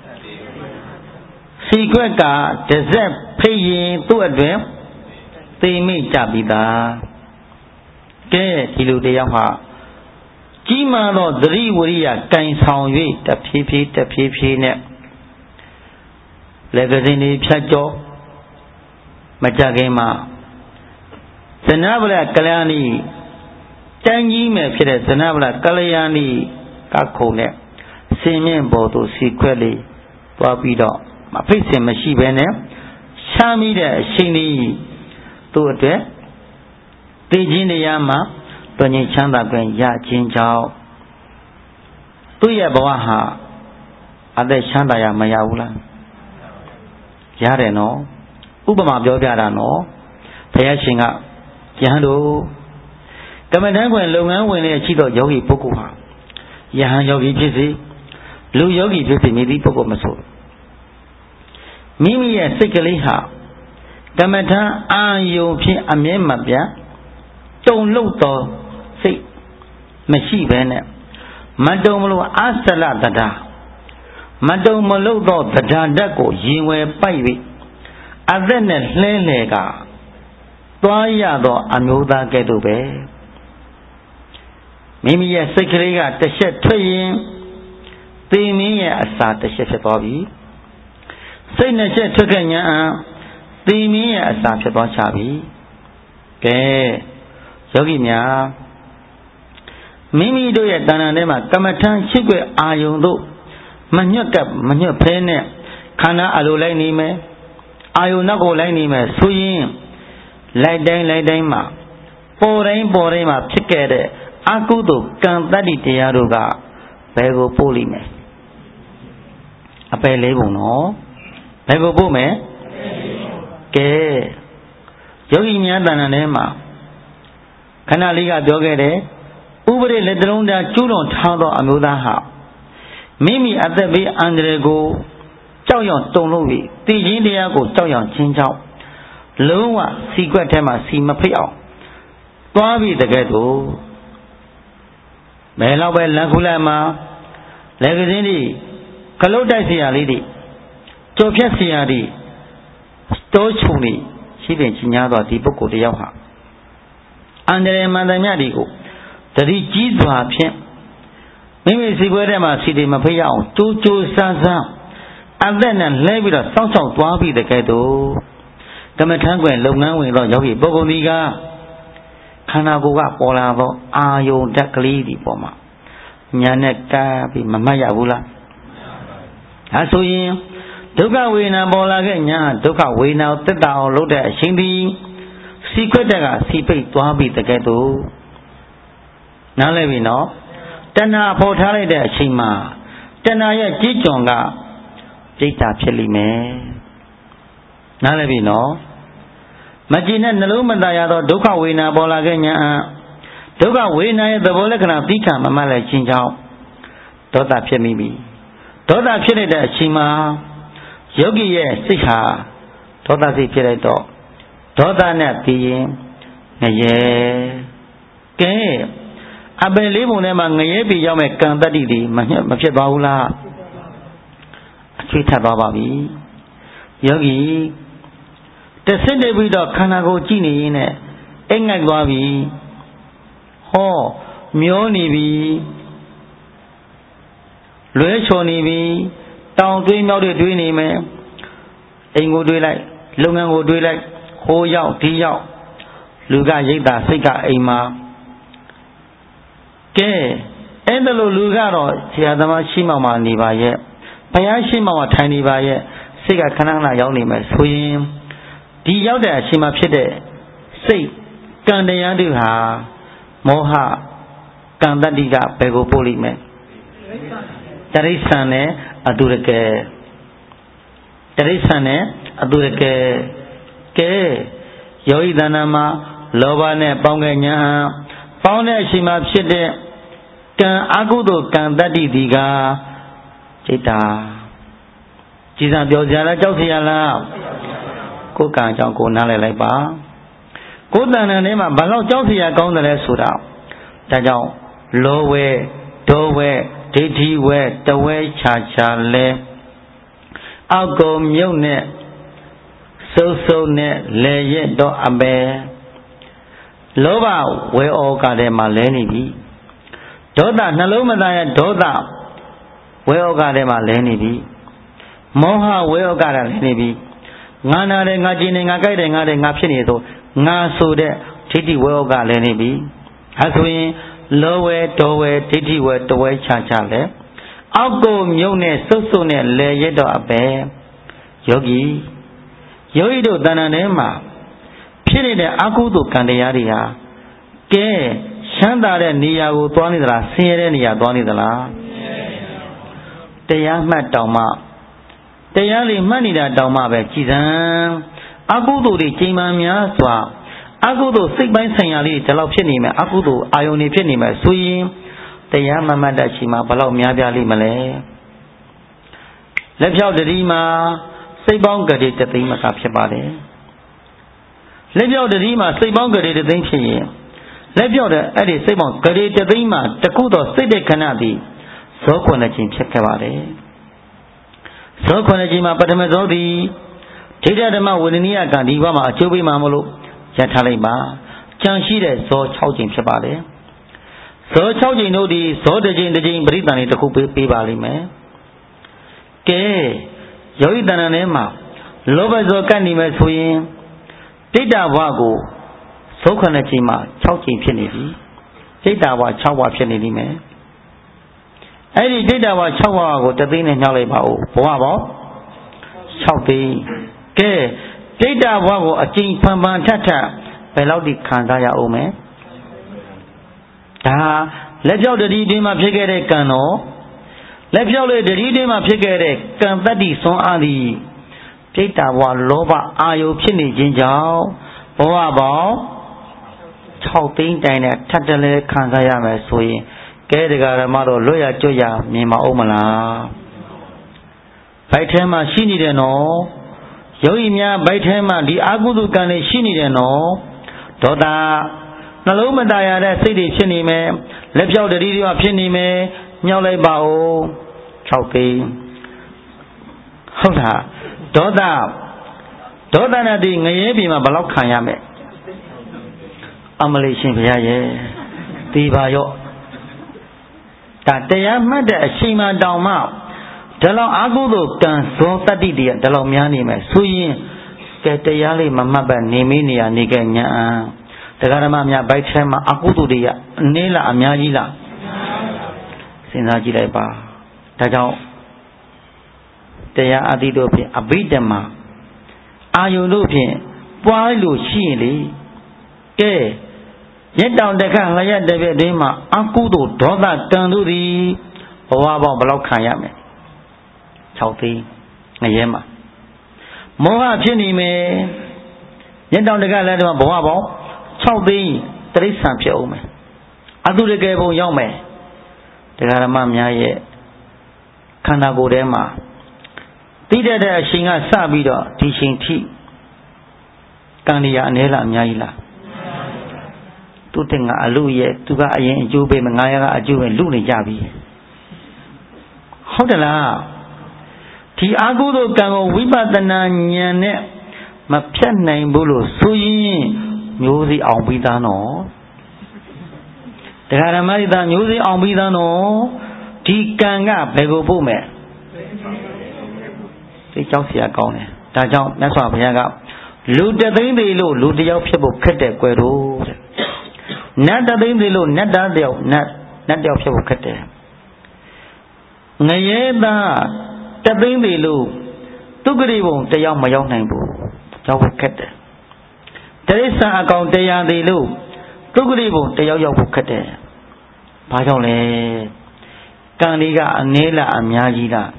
စီခွက်ကတစက်ဖိတ်ရင်သူ့အတွင်သိမိကြပြီသားကဲဒီလိုတယောက်ဟာကြီးမားသောသတိဝရိယကင်ဆောင်၍တဖြည်းဖြည်းတဖြည်းဖြည်းနဲ့လက်ကစင်းလေးဖြတ်ကျော်မကြခင်မှာဇနဗလကလျာဏီတန်းကြီးမဲ့ဖြစ်တဲ့ဇနဗလကလျာဏီကခုံနဲ့စင်မြင့်ပေါ်သို့စီခွက်လေးသွားပြီးတော့မဖိတ်စင်မရှိဘဲနဲ့ရှားမိတဲ့အချိန်လေးသူ့အတွက်သိခြင်းတရားမှာတွင်ချမ်းသာခွင့်ရခြင်းကြောင့်သူ့ရဲ့ဘဝဟာအသက်ချမ်းသာရမရဘူးလားရတယ်နော်ဥပမာပြောပြတာနော်ဘုရားရှင်ကယဟန်တို့ကမ္မဋ္ဌာန်းခွင်လုပ်ငန်းဝင်တဲ့အချိတော့ယောဂီပုဂ္ဂိုလ်ဟာယဟန်ယောဂီဖြစ်စေလူယောဂီဖြစ်စေမိသည့်ပုဂ္ဂိုလ်မဆိုမိမိရဲ့စိတ်ကလေးဟာကမ္မဋ္ဌာန်းအာယုံဖြင့်အမြဲမပြတ်တုံလို့သောစိတ်မရှိဘဲနဲ့မတုံမလို့အသလတတာမတုံမလို့သောတရားဓာတ်ကိုရင်ဝယ်ပိုက်၍အသက်နဲ့လှဲလေကသွားရသောအမျိုးသားကဲ့သို့ပဲမိမိရဲ့စိတ်ကလေးကတစ်ချက်ထွက်ရင်သိမင်းရဲ့အစာတစ်ချက်ဖြစ်သွားပြီစိတ်နှစ်ချက်ထွက်ခဲ့ညာသိမင်းရဲ့အစာဖြစ်သွားချပြီကဲယောဂီများမိမိတို့ရဲ့တဏ္ဍာထဲမှာကမ္မထံရှိခွေအာယုံတို့မညွတ်ကပ်မညွတ်ဖဲနဲ့ခန္ဓာအလိုလိုက်နေမယ်အာယုံနောက်ကိုလိုက်နေမယ်ဆိုရင်လိုက်တိုင်းလိုက်တိုင်းမှာပေါ်တိုင်းပေါ်တိုင်းမှာဖြစ်ခဲ့တဲ့အကုသိုလ်ကံတတ္တိတရားတို့ကဘယ်ကိုပို့လိမ့်မယ်အပယ်လေးပုံနော်ဘယ်ကိုပို့မယ်ကဲယောဂီများတဏ္ဍာထဲမှာခဏလေးကပြောခဲ့တယ်ဥပရိလက်တလုံးသားကျူးလွန်ထားသောအမျိုးသားဟာမိမိအသက်ဘေးအန္တရာယ်ကိုကြောက်ရွံ့တုန်လှုပ်ပြီးတည်ခြင်းတရားကိုကြောက်ရွံ့ခြင်းကြောင့်လုံးဝစီကွက်ထဲမှာစီမဖိတ်အောင်သွားပြီးတကယ်တော့ဘယ်တော့ပဲလန်ခုလိုက်မှာလက်ကစင်းတွေခလုတ်တိုက်เสียရလေးတွေကြော်ဖြတ်เสียရတွေတိုးချုံတွေရှိပင်ကြီးညာတော့ဒီပုဂ္ဂိုလ်တယောက်ဟာအန္တရာယ်မှန်သမျှတွေကိုတတိကြီးစွာဖြင့်မိမိစီပွဲထဲမှာစီတွေမဖိတ်ရအောင်ကြိုးကြိုးဆန်းဆန်းအသက်နဲ့လဲပြီးတော့စောင့်ရှောက်သွားပြီးတကယ်တော့ကမ္မထမ်းကွယ်လုပ်ငန်းဝင်သောယောဂီပုဂ္ဂိုလ်ဒီကခန္ဓာကိုယ်ကပေါ်လာသောအာယုန်ဓာတ်ကလေးဒီပေါ်မှာညာနဲ့တားပြီးမမှတ်ရဘူးလားဒါဆိုရင်ဒုက္ခဝေဒနာပေါ်လာခဲ့ညာဒုက္ခဝေဒနာကိုတက်တာအောင်လုပ်တဲ့အချိန်ဒီစီခွက်တက်ကစီပိတ်သွားပြီးတကယ်တော့နားလည်ပြီနော်တဏှာပေါ်ထားလိုက်တဲ့အချိန်မှာတဏှာရဲ့ကြည်ကြွန်ကပြိတ္တာဖြစ်လိမ့်မယ်နားလည်ပြီနော်မကြည်နဲ့နှလုံးမသားရသောဒုက္ခဝေဒနာပေါ်လာခဲ့ညာဒုက္ခဝေဒနာရဲ့သဘောလက္ခဏာသိခံမမှတ်လိုက်ခြင်းကြောင့်ဒေါသဖြစ်မိပြီဒေါသဖြစ်လိုက်တဲ့အချိန်မှာယောဂီရဲ့စိတ်ဟာဒေါသစိတ်ဖြစ်လိုက်တော့ဒေါသနဲ့ပြီးရင်ငရဲကဲအပင်လေးပုံထဲမှာငရဲပြီရောက်မဲ့ကံတတ္တိတွေမမဖြစ်သွားဘူးလားအချွေထပ်သွားပါပြီယောဂီတဆင့်တည်းပြီးတော့ခန္ဓာကိုယ်ကြည့်နေရင်းနဲ့အိတ်ငိုက်သွားပြီဟောမျောနေပြီလွဲချော်နေပြီတောင်တွေးမြောက်တွေတွေးနေမယ်အိမ်ကိုတွေးလိုက်လုပ်ငန်းကိုတွေးလိုက်ဟိုရောက်ဒီရောက်လူကရိတ်တာစိတ်ကအိမ်မှာကဲအဲ့ဒါလိုလူကတော့ဆရာသမားရှိမှမှနေပါရဲ့ဘုရားရှိမှမှထိုင်နေပါရဲ့စိတ်ကခဏခဏရောက်နေမယ်ဆိုရင်ဒီရောက်တဲ့အချိန်မှာဖြစ်တဲ့စိတ်ကံတရားတွေဟာမောဟကံတတ္တိကဘယ်ကိုပို့လိမ့်မယ်တရိစ္ဆာန်နဲ့အတုရကဲတရိစ္ဆာန်နဲ့အတုရကဲကဲယောဂီတဏ္ဍာမှာလောဘနဲ့ပေါင်းခဲ့ညာပေါင်းတဲ့အချိန်မှာဖြစ်တဲ့ကံအကုသိုလ်ကံတတ္တိဒီကစိတ်တာကြည်စံပြောစရာလားကြောက်စရာလားကိုယ်ကံအကြောင်းကိုနားလည်လိုက်ပါကိုယ်တဏ္ဍာထဲမှာဘာလို့ကြောက်စရာကောင်းတယ်လဲဆိုတာဒါကြောင့်လောဝဲဒေါဝဲဒိဋ္ဌိဝဲတဝဲခြားခြားလဲအောက်ကုံမြုပ်နဲ့စုပ်စုပ်နဲ့လဲရက်တော့အပဲလောဘဝဲဩကာထဲမှာလဲနေပြီဒေါသနှလုံးမသားရဲ့ဒေါသဝဲဩကာထဲမှာလဲနေပြီမောဟဝဲဩကာထဲလဲနေပြီငါနာတယ်ငါကြည်နေငါကြိုက်တယ်ငါတယ်ငါဖြစ်နေဆိုငါဆိုတဲ့ဒိဋ္ဌိဝဲဩကာလဲနေပြီအဲဆိုရင်လောဝဲဒေါဝဲဒိဋ္ဌိဝဲတဝဲခြားခြားလဲအောက်ကိုမြုပ်နဲ့စုပ်စုပ်နဲ့လဲရက်တော့အပဲယောဂီယောဂီတို့တဏ္ဍာထဲမှာဖြစ်နေတဲ့အကုသိုလ်ကံတရားတွေဟာကဲချမ်းသာတဲ့နေရာကိုသွားနေသလားဆင်းရဲတဲ့နေရာသွားနေသလားတရားမှတ်တောင်မှတရားလေးမှတ်နေတာတောင်မှပဲကြည်စံအကုသိုလ်တွေချိန်မှန်များစွာအကုသိုလ်စိတ်ပိုင်းဆိုင်ရာလေးဒီလောက်ဖြစ်နေမယ်အကုသိုလ်အာယုန်တွေဖြစ်နေမယ်ဆိုရင်တရားမမှတ်တဲ့ချိန်မှာဘလောက်များပြားလိမ့်မလဲလက်ဖြောက်တတိမှာစိတ်ပေါင်းကြတိတသိန်းမကဖြစ်ပါတယ်လက်ဖြောက်တတိမှာစိတ်ပေါင်းကြတိတသိန်းဖြစ်ရင်လက်ပြော့တဲ့အဲ့ဒီစိတ်ပေါင်းကြတိတသိန်းမှာတခုတော့စိတ်တဲ့ခဏသည်ဇောခွန်တဲ့ခြင်းဖြစ်ခဲ့ပါတယ်ဇောခွန်တဲ့ခြင်းမှာပထမဇောသည်ဒိဋ္ဌဓမ္မဝေဒနိယကံဒီဘမှာအကျိုးပေးမှာမလို့ရထားလိုက်ပါကြံရှိတဲ့ဇော၆ခြင်းဖြစ်ပါတယ်ဇော၆ခြင်းတို့သည်ဇောတစ်ခြင်းတစ်ခြင်းပရိသန်လေးတစ်ခုပေးပေးပါလိမ့်မယ်ကဲယောဂီတဏ္ဍာထဲမှာလောဘဇောကပ်နေမယ်ဆိုရင်ဒိဋ္ဌဘဝကိုဇောခွန်တဲ့ခြင်းမှာ၆ခြင်းဖြစ်နေပြီဒိဋ္ဌဘဝ၆ဘဝဖြစ်နေလိမ့်မယ်အဲ့ဒီဒိဋ္ဌဘဝ၆ဘဝကိုတသိန်းနဲ့ညှောက်လိုက်ပါဦးဘဝပေါင်း၆သိန်းကဲဒိဋ္ဌဘဝကိုအကျဉ်းဖန်ဖန်ထပ်ထပ်ဘယ်လောက်ဒီခံစားရအောင်မယ်ဒါလက်ပြောက်တတိတွင်မှာဖြစ်ခဲ့တဲ့ကံတော်လက်ပြောက်လေတတိတွင်မှာဖြစ်ခဲ့တဲ့ကံတတ္တိစွမ်းအားသည်ဒိဋ္ဌဘဝလောဘအာယုဖြစ်နေခြင်းကြောင့်ဘဝပေါင်း၆သိန်းတိုင်နဲ့ထပ်တလဲခံစားရမယ်ဆိုရင်ကဲတရားဓမ္မတော့လွတ်ရကျွတ်ရမြင်မအောင်မလားဘိုက်ထဲမှာရှိနေတယ်နော်ယောဂီများဘိုက်ထဲမှာဒီအာကုသကံတွေရှိနေတယ်နော်ဒေါသနှလုံးမသားရတဲ့စိတ်တွေဖြစ်နေမယ်လက်ပြောက်တတိတွေဖြစ်နေမယ်ညှောက်လိုက်ပါဦး၆သိန်းဟုတ်လားဒေါသဒေါသနဲ့ဒီငရဲပြည်မှာဘယ်လောက်ခံရမယ်အမလေးရှင်ဘုရားရဲ့ဒီပါရော့ဒါတရားမှတ်တဲ့အချိန်မှတောင်မှဒါလောက်အာဟုသောကံဇောတတ္တိတွေကဒါလောက်များနေမယ်ဆိုရင်ကဲတရားလေးမမှတ်ပဲနေမေးနေရနေကြညာတရားဓမ္မများဘိုက်ထဲမှာအာဟုသောတွေကအနည်းလားအများကြီးလားစဉ်းစားကြည့်လိုက်ပါဒါကြောင့်တရားအတိတို့ဖြင့်အဘိဓမ္မာအာယုန်တို့ဖြင့်ပွားလို့ရှိရင်လေကဲရက်တောင်တခါလျက်တစ်ပြည့်တွင်မှာအကုသို့ဒေါသကံတို့သည်ဘဝပေါင်းဘယ်လောက်ခံရမလဲ၆သိန်းငရဲမှာမောဟဖြစ်နေမယ်ရက်တောင်တခါလည်းတော့ဘဝပေါင်း၆သိန်းတိရစ္ဆာန်ဖြစ်အောင်မယ်အတုရကယ်ပုံရောက်မယ်တရားဓမ္မများရဲ့ခန္ဓာကိုယ်ထဲမှာတိတတ်တဲ့အချိန်ကစပြီးတော့ဒီချိန်ထိကံတွေရအနေလားအများကြီးလားသူတင်ကအလူရဲ့သူကအရင်အကျိုးပေးမငါရကအကျိုးပဲလူနေကြပြီဟုတ်တယ်လားဒီအာဟုသောကံကိုဝိပဿနာဉာဏ်နဲ့မဖြတ်နိုင်ဘူးလို့ဆိုရင်မျိုးစိအောင်ပြီးသားနော်တရားဓမ္မရိတာမျိုးစိအောင်ပြီးသားနော်ဒီကံကဘယ်ကိုပို့မယ်ဒီကြောက်เสียကောင်းတယ်ဒါကြောင့်မြတ်စွာဘုရားကလူတသိန်းသေးလို့လူတယောက်ဖြစ်ဖို့ခက်တယ်ကွယ်တော့တဲ့နတ်တသိန်းသေးလို့နတ်သားတယောက်နတ်နတ်တယောက်ဖြစ်ဖို့ခက်တယ်ငရဲသားတသိန်းသေးလို့ဒုက္ခရိဘုံတယောက်မရောက်နိုင်ဘူးရောက်ဖို့ခက်တယ်တိရစ္ဆာန်အကောင်တရားသေးလို့ဒုက္ခရိဘုံတယောက်ရောက်ဖို့ခက်တယ်ဘာကြောင့်လဲကံလေးကအနည်းလားအများကြီးလား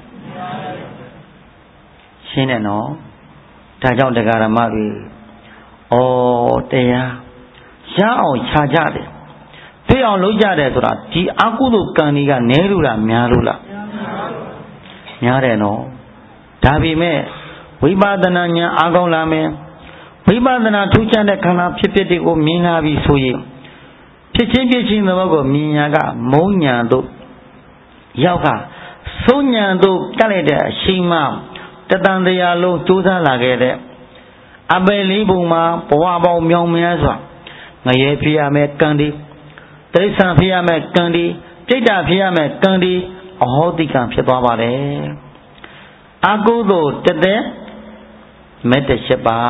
ရှင်းတယ်နော်ဒါကြောင့်တရားဓမ္မတွေဩတရားရအောင်ခြားကြတယ်တွေ့အောင်လုပ်ကြတယ်ဆိုတာဒီအကုသိုလ်ကံတွေကနည်းလို့လားများလို့လားများတယ်နော်ဒါပေမဲ့ဝိပဿနာဉာဏ်အားကောင်းလာမယ်ဝိပဿနာထူးခြားတဲ့ခန္ဓာဖြစ်ဖြစ်တွေကိုမြင်လာပြီဆိုရင်ဖြဖြစ်ချင်းဖြစ်ချင်းသဘောကိုမြင်ရကမုံညာတို့ရောက်ကဆုံးညာတို့ကတ်လိုက်တဲ့အရှိမတတန်တရားလုံးကြိုးစားလာခဲ့တဲ့အပယ်လေးပုံမှာဘဝပေါင်းမြောင်များစွာငရဲဖြစ်ရမယ်ကံဒီတိရစ္ဆာန်ဖြစ်ရမယ်ကံဒီပြိတ္တာဖြစ်ရမယ်ကံဒီအဟောတိကံဖြစ်သွားပါတယ်အကုသိုလ်တတဲ့မဲ့တရှိပါ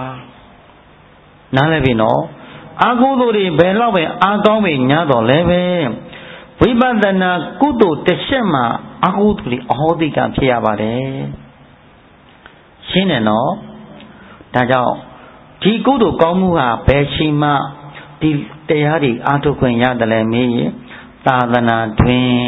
နားလည်ပြီနော်အကုသိုလ်တွေဘယ်တော့ပဲအာကောင်းပဲညာတော့လဲပဲဝိပဿနာကုသိုလ်တစ်ချက်မှာအကုသိုလ်တွေအဟောတိကံဖြစ်ရပါတယ်ရှင်းတယ်နော်ဒါကြောင့်ဒီကုသိုလ်ကောင်းမှုဟာဘယ်ချိန်မှဒီတရားတွေအားထုတ်ခွင့်ရတယ်လဲမေးရင်သာသနာတွင်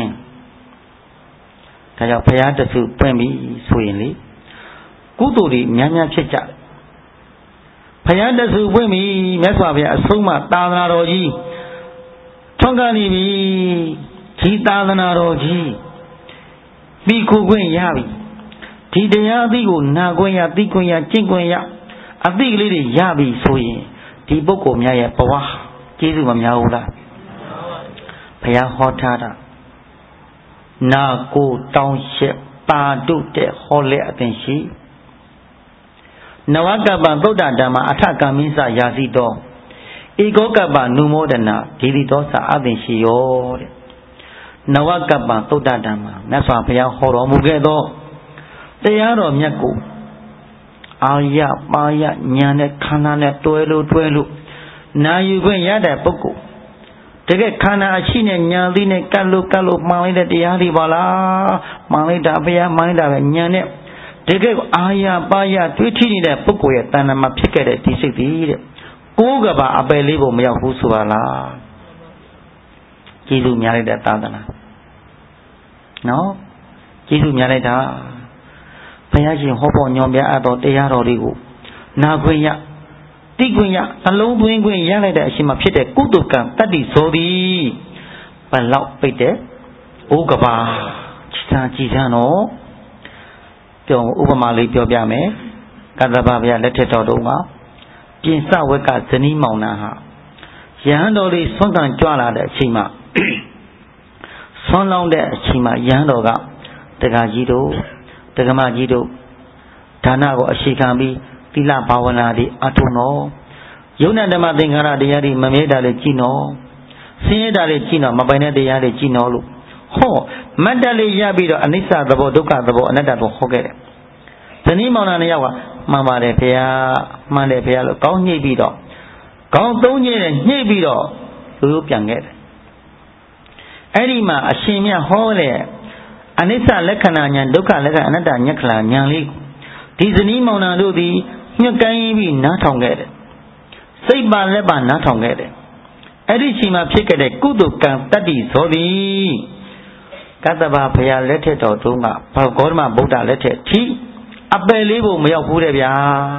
ဒါကြောင့်ဘုရားတဆူပွင့်ပြီဆိုရင်လေကုသိုလ်တွေများများဖြစ်ကြတယ်ဘုရားတဆူပွင့်ပြီမြတ်စွာဘုရားအဆုံးအမသာသနာတော်ကြီးထွန်းကားနေပြီဒီသာသနာတော်ကြီးပြီးခုခွင့်ရပြီဒီတရားအသိကိုနာခွင့်ရသိခွင့်ရကျင့်ခွင့်ရအသိကလေးတွေရပြီဆိုရင်ဒီပုဂ္ဂိုလ်များရဲ့ဘဝကျေးဇူးမများဘူးလားဘုရားဟောထားတာနာကိုတောင်းရှက်ပါတုတဲ့ဟောလက်အသင်ရှိနဝကပ္ပသုဒ္ဓဓမ္မအထကမိစ္ဆယာစီတော်ဧကောကပ္ပနုမောဒနာဒီတိသောစာအသင်ရှိရောတဲ့နဝကပ္ပသုဒ္ဓဓမ္မမြတ်စွာဘုရားဟောတော်မူခဲ့သောတရားတော်မြတ်ကိုအာရပါရညာနဲ့ခန္ဓာနဲ့တွဲလို့တွဲလို့နာယူခွင့်ရတဲ့ပုဂ္ဂိုလ်တကယ်ခန္ဓာအရှိနဲ့ညာသီးနဲ့ကတ်လို့ကတ်လို့မှန်လိုက်တဲ့တရားတွေပါလားမှန်လိုက်တာဘုရားမှန်လိုက်တာပဲညာနဲ့တကယ်အာရပါရတွေးထိနေတဲ့ပုဂ္ဂိုလ်ရဲ့တဏ္ဍာမှာဖြစ်ခဲ့တဲ့ဒီစိတ်တွေတဲ့ကိုးကဘာအပယ်လေးပုံမရောက်ဘူးဆိုပါလားကျေးဇူးများလိုက်တဲ့သာသနာနော်ကျေးဇူးများလိုက်တာဘုရားရှင်ဟောပေါ်ညွှန်ပြအပ်တော်တရားတော်တွေကိုနာခွင့်ရတိခွင့်ရအလုံးသွင်းခွင့်ရလိုက်တဲ့အချိန်မှာဖြစ်တဲ့ကုသကံတတ္တိဇောသည်ဘလောက်ပိတ်တဲ့ဩကဘာခြေစားကြည်စမ်းတော့ပြောဥပမာလေးပြောပြမယ်ကတ္တဗဗျာလက်ထက်တော်တုန်းကပြင်စဝက်ကဇနီးမောင်နှံဟာယဟန်တော်လေးဆွမ်းကံကြွလာတဲ့အချိန်မှာဆွမ်းလောင်းတဲ့အချိန်မှာယဟန်တော်ကတက္ကကြီးတို့တက္ကမကြီးတို့ဒါနကိုအခြေခံပြီးသီလဘာဝနာတွေအထုံတော်ယုံနာဓမ္မသင်္ခါရတရားတွေမမြဲတာလေးကြည်နော်ဆင်းရဲတာလေးကြည်နော်မပိုင်တဲ့တရားတွေကြည်နော်လို့ဟောမတ္တလေးရပြီးတော့အနိစ္စသဘောဒုက္ခသဘောအနတ္တသဘောဟောခဲ့တယ်ဇနီးမောင်နှံနှစ်ယောက်ကမှန်ပါတယ်ဘုရားမှန်တယ်ဘုရားလို့ကောင်းညှိပြီးတော့ကောင်းသုံးညှိနဲ့ညှိပြီးတော့ရိုးရိုးပြန်ခဲ့တယ်အဲ့ဒီမှာအရှင်မြတ်ဟောတဲ့အနိစ္စလက္ခဏာဉာဏ်ဒုက္ခလက္ခဏာအနတ္တညက္ခဏာဉာဏ်လေးဒီဇနီးမောင်နှံတို့သည်ညှက်ကိုင်းပြီးနားထောင်ခဲ့တယ်စိတ်ပါလက်ပါနားထောင်ခဲ့တယ်အဲ့ဒီချိန်မှာဖြစ်ခဲ့တဲ့ကုသိုလ်ကံတတ္တိဇောသည်ကတ္တဗဘုရားလက်ထက်တော်တုန်းကဘောဂေါတမဗုဒ္ဓလက်ထက်ထိအပယ်လေးဖို့မရောက်ဘူးတဲ့ဗျာ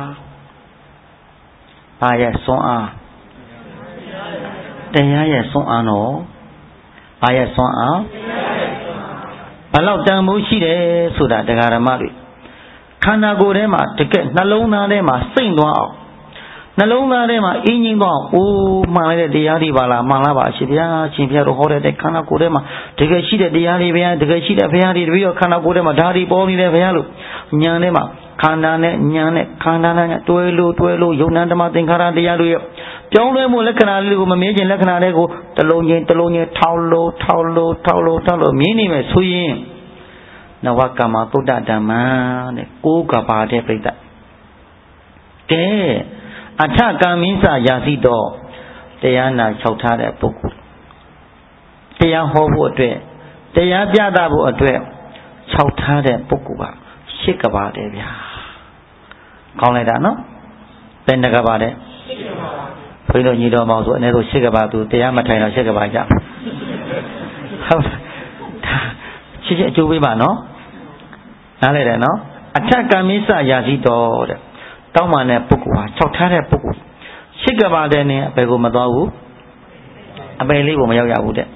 ဘာရဲ့စွမ်းအားတရားရဲ့စွမ်းအားနော်ဘာရဲ့စွမ်းအားဘလောက်တန်ဖိုးရှိတယ်ဆိုတာတရားဓမ္မတွေခန္ဓာကိုယ်ထဲမှာတကယ်နှလုံးသားထဲမှာစိမ့်သွားအောင်နှလုံးသားထဲမှာအင်းငိမ့်သွားအောင်အိုးမှန်လိုက်တဲ့တရားတွေပါလားမှန်လားပါအရှင်ဘုရားအရှင်ဘုရားတို့ဟောတဲ့ခန္ဓာကိုယ်ထဲမှာတကယ်ရှိတဲ့တရားတွေဘုရားတကယ်ရှိတဲ့ဘုရားတွေတပည့်တော်ခန္ဓာကိုယ်ထဲမှာဓာတ်တွေပေါ်နေတယ်ဘုရားလို့ဉာဏ်ထဲမှာခန္ဓာနဲ့ဉာဏ်နဲ့ခန္ဓာနဲ့တွဲလို့တွဲလို့ယုံနာဓမ္မသင်္ခါရတရားတွေရဲ့ပြောင်းလဲမှုလက္ခဏာလေးကိုမမြင်ခြင်းလက္ခဏာလေးကိုတလုံးချင်းတလုံးချင်းထောက်လို့ထောက်လို့ထောက်လို့ထောက်လို့မြင်နေမယ်ဆိုရင်နဝကမ္မသုဒ္ဓဓမ္မတဲ့ကိုးကဘာတဲ့ပြိတ္တကဲအထကံမိစ္ဆယာစီတော်တရားနာလျှောက်ထားတဲ့ပုဂ္ဂိုလ်တရားဟောဖို့အတွက်တရားပြသဖို့အတွက်လျှောက်ထားတဲ့ပုဂ္ဂိုလ်ကရှစ်ကဘာတဲ့ဗျာကောင်းလိုက်တာနော်ဘယ်နှကဘာတဲ့ဘုန်းကြီးတို့ညီတော်မောင်ဆိုအနည်းဆုံးရှစ်ကဘာသူတရားမထိုင်တော့ရှစ်ကဘာကြဟုတ်ချစ်ချစ်အကျိုးပေးပါနော်နားလဲတယ်နော်အထကံမိစ္ဆယာစီတော်တဲ့တောင်းပန်တဲ့ပုဂ္ဂိုလ်ဟာခြောက်ထားတဲ့ပုဂ္ဂိုလ်ရှစ်ကဘာတဲ့နဲ့အပေကိုမသွားဘူးအပေလေးကိုမရောက်ရဘူးတဲ့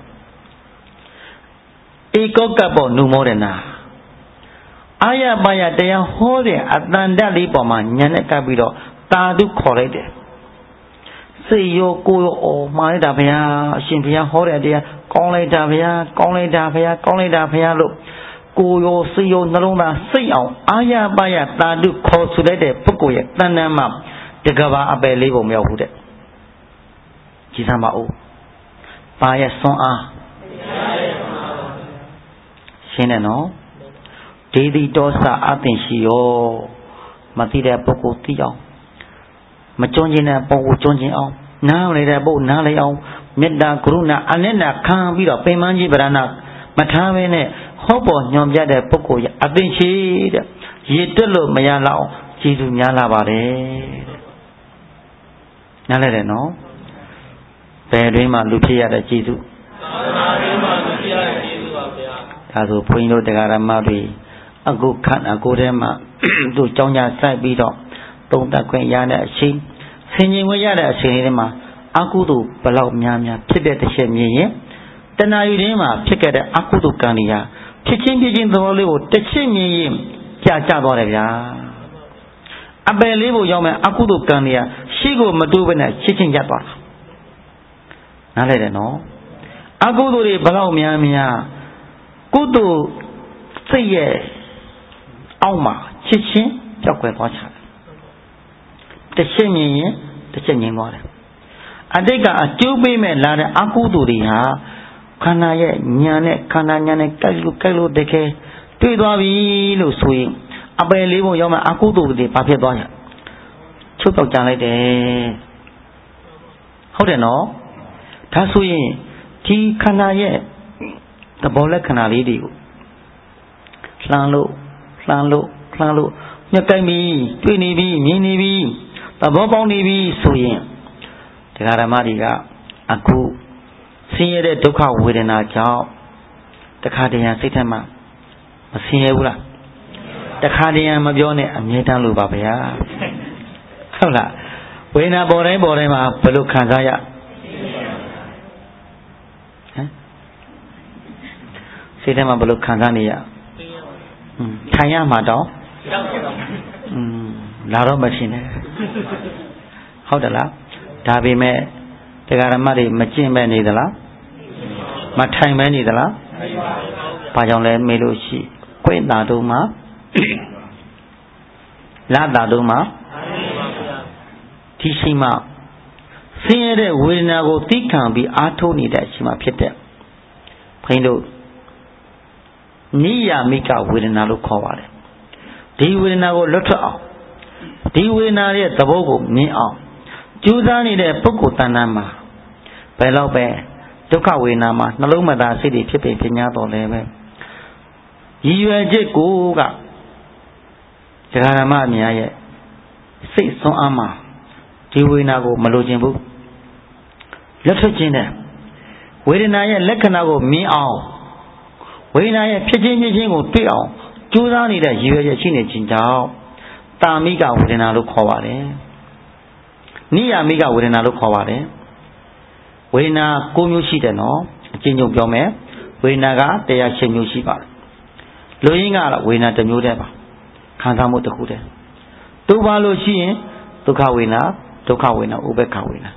ဧကောကပ္ပနုမောဒနာအာရပါရတရားဟောတဲ့အတန်တတ်လေးပေါ်မှာညံနဲ့ကပ်ပြီးတော့တာဓုခေါ်လိုက်တယ်စစိတ်ရောကိုယ်ရောအော်မှားလိုက်တာဗျာအရှင်ဘုရားဟောတဲ့တရားကောင်းလိုက်တာဗျာကောင်းလိုက်တာဗျာကောင်းလိုက်တာဗျာလို့ကိုယ်ရောစိတ်ရောနှလုံးသားစိတ်အောင်အာရပါရတာတုခေါ်ဆိုလိုက်တဲ့ပုဂ္ဂိုလ်ရဲ့တဏ္ဍာမှာတကဘာအပယ်လေးပုံမရောက်ဘူးတဲ့ကြည်စမ်းပါဦးပါရဲ့စွန်းအားရှင်းတယ်နော်ဒေဒီတောစအသင်ရှိရောမသိတဲ့ပုဂ္ဂိုလ်သိအောင်မကျွမ်းကျင်တဲ့ပုဂ္ဂိုလ်ကျွမ်းကျင်အောင်နားလေတဲ့ပုဂ္ဂိုလ်နားလေအောင်မေတ္တာကရုဏာအနစ်နာခံပြီးတော့ပင်မကြီးဗရဏမထားဘဲနဲ့ဟောပေါ်ညွန်ပြတဲ့ပုဂ္ဂိုလ်ရဲ့အသင်ရှိတဲ့ရေတွက်လို့မရလောက်ကျေးဇူးများလာပါတယ်တဲ့နားလဲတယ်နော်ဘယ်တွင်မှလူဖြစ်ရတဲ့ကျေးဇူးသာသနာ့တွင်မှလူဖြစ်ရတဲ့ကျေးဇူးပါဗျာဒါဆိုဘုန်းကြီးတို့တရားဓမ္မတွေအခုခန္ဓာကိုယ်ထဲမှာသူ့ကြောင်းကြစိုက်ပြီးတော့သုံးသပ်ခွင့်ရတဲ့အချိန်ဆင်ញင်ခွင့်ရတဲ့အချိန်လေးမှာအကုသိုလ်ဘလောက်များများဖြစ်တဲ့တစ်ချက်မြင်ရင်တဏှာယူခြင်းမှာဖြစ်ခဲ့တဲ့အကုသိုလ်ကံတွေကဖြစ်ချင်းဖြစ်ချင်းသဘောလေးကိုတစ်ချက်မြင်ရင်ကြာကျသွားတယ်ဗျာအပယ်လေးကိုရောက်မဲ့အကုသိုလ်ကံတွေကရှိကိုမတိုးဘဲနဲ့ချစ်ချင်းကျသွားတာနားလဲတယ်နော်အကုသိုလ်တွေဘလောက်များများကုသိုလ်စိတ်ရဲ့အောက်မှာချစ်ချင်းကြောက်ွယ်သွားချတယ်တစ်ချက်မြင်ရင်တစ်ချက်ငြိမ်သွားတယ်အတိတ်ကအကျိုးပေးမဲ့လာတဲ့အကုသိုလ်တွေဟာခန္ဓာရဲ့ညာနဲ့ခန္ဓာညာနဲ့ကြိုက်လို့ကြိုက်လို့တကယ်တွေ့သွားပြီလို့ဆိုရင်အပယ်လေးပုံရောက်မှအကုသိုလ်တွေဘာဖြစ်သွားရချုပ်တော့ကြလိုက်တယ်ဟုတ်တယ်နော်ဒါဆိုရင်ဒီခန္ဓာရဲ့သဘောလက္ခဏာလေးတွေကိုလှမ်းလို့လှမ်းလို့လှမ်းလို့ညှက်ကိုက်ပြီတွေ့နေပြီမြင်နေပြီသဘောပေါက်နေပြီဆိုရင်တရားဓမ္မတွေကအခုဆင်းရဲတဲ့ဒုက္ခဝေဒနာကြောင့်တခါတည်းရန်စိတ်ထဲမှာမဆင်းရဲဘူးလားတခါတည်းရန်မပြောနဲ့အမြဲတမ်းလို့ပါဗျာဟုတ်လားဝေဒနာပေါ်တိုင်းပေါ်တိုင်းမှာဘယ်လိုခံစားရဟမ်စိတ်ထဲမှာဘယ်လိုခံစားနေရอืมခံရမှာတော့อืมလာတော့မထင်နဲ့ဟုတ်တယ်လားဒါပေမဲ့တရားဓမ္မတွေမကျင့်ပဲနေသလားမထိုင်ပဲနေသလားဘာကြောင့်လဲမေးလို့ရှိကွင့်တာတို့မှာလာတာတို့မှာဒီရှိမှဆင်းရဲတဲ့ဝေဒနာကိုသိခံပြီးအားထုတ်နေတဲ့အချိန်မှာဖြစ်တဲ့ဘုန်းတို့နိယာမိကဝေဒနာလို့ခေါ်ပါတယ်ဒီဝေဒနာကိုလွတ်ထွက်အောင်ဒီဝေဒနာရဲ့သဘောကိုမြင်အောင်ကြိုးစားနေတဲ့ပုဂ္ဂိုလ်တဏ္ဍာမှာဘယ်တော့ပဲဒုက္ခဝေဒနာမှာနှလုံးမသားစိတ်တွေဖြစ်ပေဖြစ်냐တော့လည်းပဲရည်ရွယ်ချက်ကိုကတရားဓမ္မအများရဲ့စိတ်ဆွမ်းအားမှာဒီဝေဒနာကိုမလိုချင်ဘူးလက်ထွက်ခြင်းနဲ့ဝေဒနာရဲ့လက္ခဏာကိုမြင်အောင်ဝေဒနာရဲ့ဖြစ်ခြင်းဖြစ်ခြင်းကိုတွေ့အောင်ကြိုးစားနေတဲ့ရည်ရွယ်ချက်ရှိနေခြင်းကြောင့်တာမိကဝေဒနာလို့ခေါ်ပါတယ်နိယာမိကဝေဒနာလို့ခေါ်ပါတယ်ဝေဒနာ၉မျိုးရှိတယ်နော်အချင်းချင်းပြောမယ်ဝေဒနာကတရား၈မျိုးရှိပါတယ်လူရင်းကတော့ဝေဒနာတစ်မျိုးတည်းပါခံစားမှုတစ်ခုတည်းတူပါလို့ရှိရင်ဒုက္ခဝေဒနာဒုက္ခဝေဒနာဥပေက္ခဝေဒနာ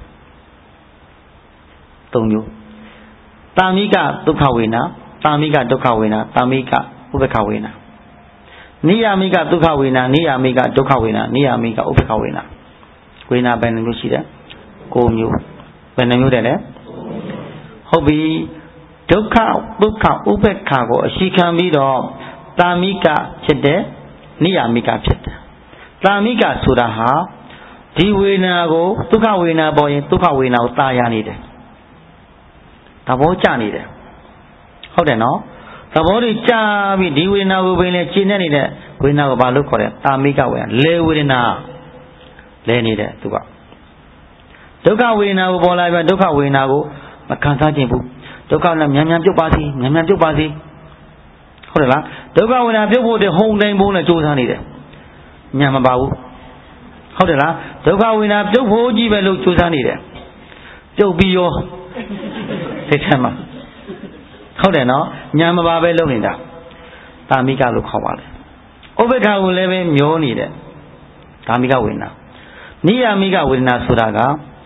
၃မျိုးတာမိကဒုက္ခဝေဒနာတာမိကဒုက္ခဝေဒနာတာမိကဥပေက္ခဝေဒနာနိယာမိကဒုက္ခဝေဒနာနိယာမိကဒုက္ခဝေဒနာနိယာမိကဥပေက္ခဝေဒနာဝေဒနာဘယ်နှမျိုးရှိတယ်၉မျိုးဘယ်နှမျိုးတယ်လဲဟုတ်ပြီဒုက္ခဒုက္ခဥပေက္ခကိုအရှိခံပြီးတော့တာမိကဖြစ်တဲ့နိယာမိကဖြစ်တယ်တာမိကဆိုတာဟာဒီဝေဒနာကိုဒုက္ခဝေဒနာပေါ်ရင်ဒုက္ခဝေဒနာကိုတာယာနေတယ်သဘောကျနေတယ်ဟုတ်တယ်နော်သဘောတွေကျပြီးဒီဝေဒနာကိုပင်လေရှင်းနေနေတဲ့ဝေဒနာကိုဘာလို့ခေါ်လဲတာမိကဝေဒနာလေဝေဒနာလဲနေတယ်သူကဒုက္ခဝေဒနာကိုပေါ်လာပြန်ဒုက္ခဝေဒနာကိုမခံစားခြင်းဘူးဒုက္ခနဲ့မြန်မြန်ပြုတ်ပါစေမြန်မြန်ပြုတ်ပါစေဟုတ်တယ်လားဒုက္ခဝေဒနာပြုတ်ဖို့တည်းဟုန်တိုင်းဘုံနဲ့ကြိုးစားနေတယ်ညံမပါဘူးဟုတ်တယ်လားဒုက္ခဝေဒနာပြုတ်ဖို့ကြီးပဲလို့ကြိုးစားနေတယ်ပြုတ်ပြီးရောစိတ်ထဲမှာဟုတ်တယ်နော်ညံမပါပဲလုပ်နေတာတာမိကလို့ခေါ်ပါလေဥပေက္ခကိုလည်းပဲမျောနေတယ်တာမိကဝေဒနာနိယာမိကဝေဒနာဆိုတာက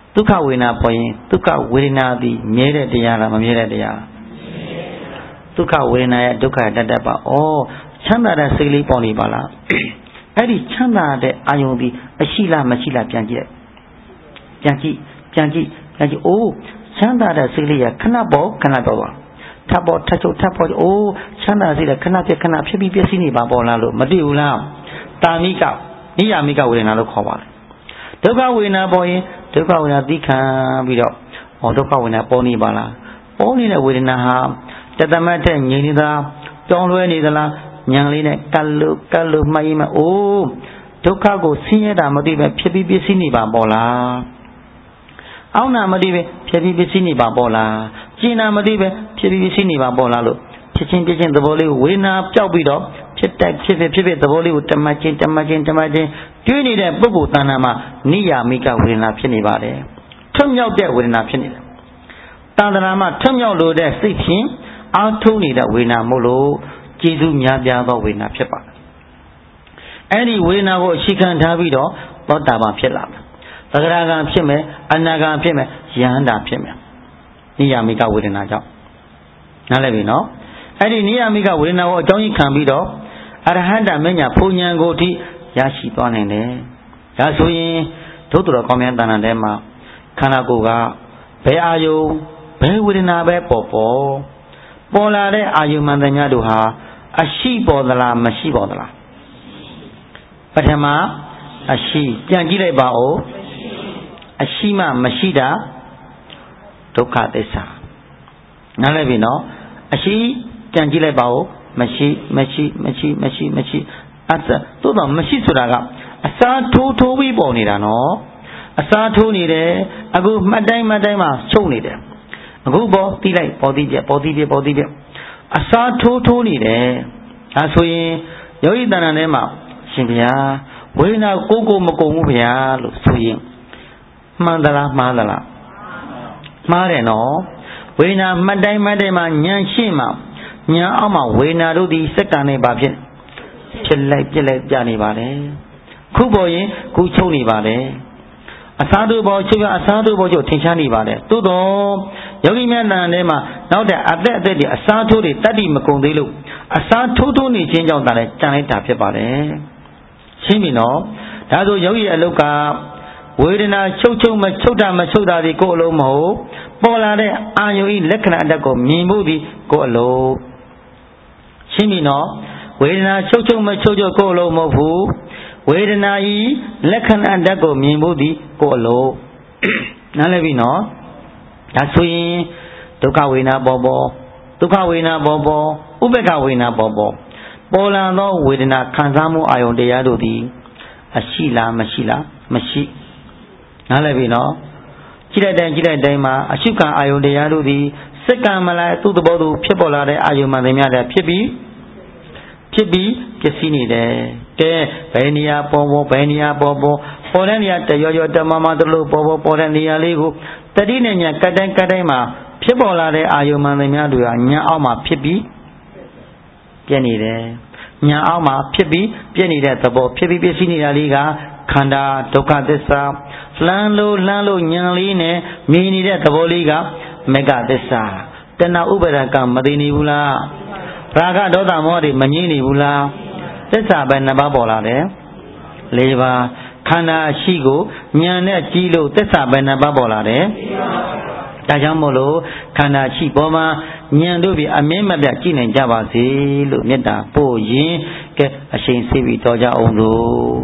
ဒုက္ခဝေဒနာပေါ်ရင်ဒုက္ခဝေဒနာသည်မြဲတဲ့တရားလားမမြဲတဲ့တရားလားဒုက္ခဝေဒနာရဲ့ဒုက္ခတတ်တတ်ပါဩချမ်းသာတဲ့စိတ်လေးပေါ်နေပါလားအဲ့ဒီချမ်းသာတဲ့အာယုံသည်အရှိလားမရှိလားပြန်ကြည့်လိုက်ပြန်ကြည့်ပြန်ကြည့်ပြန်ကြည့်အိုးချမ်းသာတဲ့စိတ်လေးရခဏပေါ်ခဏတော့ပါထပ်ပေါ်ထပ်ချုပ်ထပ်ပေါ်အိုးချမ်းသာစိတ်ကခဏပြခဏဖြစ်ပြီးပြည့်စည်နေပါပေါ်လားလို့မသိဘူးလားတာမိကနိယာမိကဝေဒနာလို့ခေါ်ပါတယ်ဒုက္ခဝေဒနာပေါ်ရင်ဒုက္ခဝေဒနာသိခံပြီးတော့ဟောဒုက္ခဝေဒနာပေါ်နေပါလားပေါ်နေတဲ့ဝေဒနာဟာတသမတ်တဲ့ငြိမ်နေသလားကြောင်းလွဲနေသလားဉာဏ်လေးနဲ့ကတ်လို့ကတ်လို့မှတ်ရင်မအိုးဒုက္ခကိုဆင်းရဲတာမသိပဲဖြစ်ပြီးပြည့်စည်နေပါပေါ်လားအောင်းနာမသိပဲဖြစ်ပြီးပြည့်စည်နေပါပေါ်လားကျင်နာမသိပဲဖြစ်ပြီးပြည့်စည်နေပါပေါ်လားလို့ဖြစ်ချင်းပြည့်ချင်းသဘောလေးကိုဝေဒနာပျောက်ပြီးတော့ဖြစ်တိုက်ဖြစ်ဖြစ်ဖြစ်ဖြစ်သဘောလေးကိုတမတ်ချင်းတမတ်ချင်းတမတ်ချင်းတွေးနေတဲ့ပုဂ္ဂိုလ်တဏ္ဍာမှာနိယာမိကဝေဒနာဖြစ်နေပါတယ်ထွတ်မြောက်တဲ့ဝေဒနာဖြစ်နေတယ်တဏ္ဍာမှာထွတ်မြောက်လို့တဲ့စိတ်ဖြင့်အာထုံးနေတဲ့ဝေဒနာမို့လို့ကျေစုများပြားသောဝေဒနာဖြစ်ပါတယ်အဲ့ဒီဝေဒနာကိုအခြေခံထားပြီးတော့သောတာပန်ဖြစ်လာမယ်သဂရဂံဖြစ်မယ်အနာဂံဖြစ်မယ်ယဟန္တာဖြစ်မယ်နိယာမိကဝေဒနာကြောင့်နားလည်ပြီနော်အဲ့ဒီနိယာမိကဝေဒနာကိုအကြောင်းကြီးခံပြီးတော့အရဟန္တာမညာဘုံဉဏ်ကိုအထိရရှိသွားနိုင်တယ်ဒါဆိုရင်ဒုတော်ကောင်းမြတ်တဏ္ဍာထဲမှာခန္ဓာကိုယ်ကဘယ်အာယုံဘယ်ဝေဒနာပဲပေါ်ပေါ်ပေါ်လာတဲ့အာယုံမှန်သမျှတို့ဟာအရှိပေါ်သလားမရှိပေါ်သလားပထမအရှိပြန်ကြည့်လိုက်ပါဦးအရှိမှမရှိတာဒုက္ခသစ္စာနားလည်ပြီနော်အရှိပြန်ကြည့်လိုက်ပါဦးမရှိမရှိမရှိမရှိမရှိအစသို့တော့မရှိဆိုတာကအစားထိုးထိုးပြီးပေါ်နေတာနော်အစားထိုးနေတယ်အခုမှတ်တိုင်းမှတ်တိုင်းမှာချုပ်နေတယ်အခုပေါ်တီးလိုက်ပေါ်တီးပြပေါ်တီးပြပေါ်တီးပြအစားထိုးထိုးနေတယ်ဒါဆိုရင်ယောဂီတဏ္ဍာထဲမှာရှင်ဗျာဝေဒနာကိုကိုမကုန်ဘူးဗျာလို့ဆိုရင်မှန်သလားမှားသလားမှားတယ်နော်ဝေဒနာမှတ်တိုင်းမှတ်တိုင်းမှာဉာဏ်ရှိမှဉာဏ်အောက်မှာဝေဒနာတို့ဒီစက္ကန့်နဲ့ပါဖြစ်ဖြစ်လိုက်ပြစ်လိုက်ပြနေပါတယ်ခုပေါ်ရင်ခုချုပ်နေပါတယ်အစားတို့ပေါ်ချုပ်ရအစားတို့ပေါ်ချုပ်ထင်ရှားနေပါတယ်သို့တော့ယောဂီများတန်ထဲမှာနောက်တဲ့အသက်အသက်တွေအစားထိုးတွေတတ္တိမကုန်သေးလို့အစားထိုးထိုးနေခြင်းကြောင့်တာလည်းကြံလိုက်တာဖြစ်ပါတယ်ရှင်းပြီနော်ဒါဆိုယောဂီအလုတ်ကဝေဒနာချုပ်ချုပ်မချုပ်တာမချုပ်တာဒီကိုယ်အလုံးမဟုတ်ပေါ်လာတဲ့အာယုဤလက္ခဏာအတတ်ကိုမြင်ဖို့ဒီကိုယ်အလုံးရှင်းပြီနော်ဝေဒနာချုပ်ချုပ်မချုပ်ချုပ်ကိုယ်အလုံးမဟုတ်ဘူးဝေဒနာဤလက္ခဏာအတတ်ကိုမြင်ဖို့ဒီကိုယ်အလုံးနားလည်ပြီနော်ဒါဆိုရင်ဒုက္ခဝေဒနာပေါ်ပေါ်ဒုက္ခဝေဒနာပေါ်ပေါ်ဥပေက္ခဝေဒနာပေါ်ပေါ်ပေါ်လာသောဝေဒနာခံစားမှုအာယုန်တရားတို့သည်အရှိလားမရှိလားမရှိနားလည်ပြီနော်ကြည့်လိုက်တိုင်းကြည့်လိုက်တိုင်းမှာအရှုခံအာယုန်တရားတို့သည်စက္ကန့်မလားသူ့သဘောသူဖြစ်ပေါ်လာတဲ့အာယုန်မှန်သမျှတည်းဖြစ်ပြီးဖြစ်ပြီးပျက်စီးနေတယ်ကဲဘယ်နေရာပေါ်ပေါ်ဘယ်နေရာပေါ်ပေါ်ပေါ်တဲ့နေရာတရောရောတမမတလို့ပေါ်ပေါ်ပေါ်တဲ့နေရာလေးကိုတတိနဲ့ညာကတ်တိုင်းကတ်တိုင်းမှာဖြစ်ပေါ်လာတဲ့အာယုန်မှန်သမျှတွေကညာအောက်မှာဖြစ်ပြီးပြည့်နေတယ်ညာအောက်မှာဖြစ်ပြီးပြည့်နေတဲ့သဘောဖြစ်ပြီးပျက်စီးနေတာလေးကခန္ဓာဒုက္ခသစ္စာလှမ်းလို့လှမ်းလို့ဉာဏ်လေးနဲ့မြင်နေတဲ့သဘောလေးကမေဃသစ္စာတဏှာဥပါဒကမသိနေဘူးလားရာဂဒေါသမောဟတွေမငြင်းနေဘူးလားသစ္စာပဲနှစ်ပါးပေါ်လာတယ်လေးပါးခန္ဓာရှိကိုဉာဏ်နဲ့ကြည့်လို့သစ္စာပဲနှစ်ပါးပေါ်လာတယ်ဒါကြောင့်မို့လို့ခန္ဓာရှိပေါ်မှာဉာဏ်တို့ပြီးအမြင့်မပြတ်ကြည့်နိုင်ကြပါစေလို့မေတ္တာပို့ရင်ကဲအရှိန်ဆေးပြီးတော်ကြအောင်လို့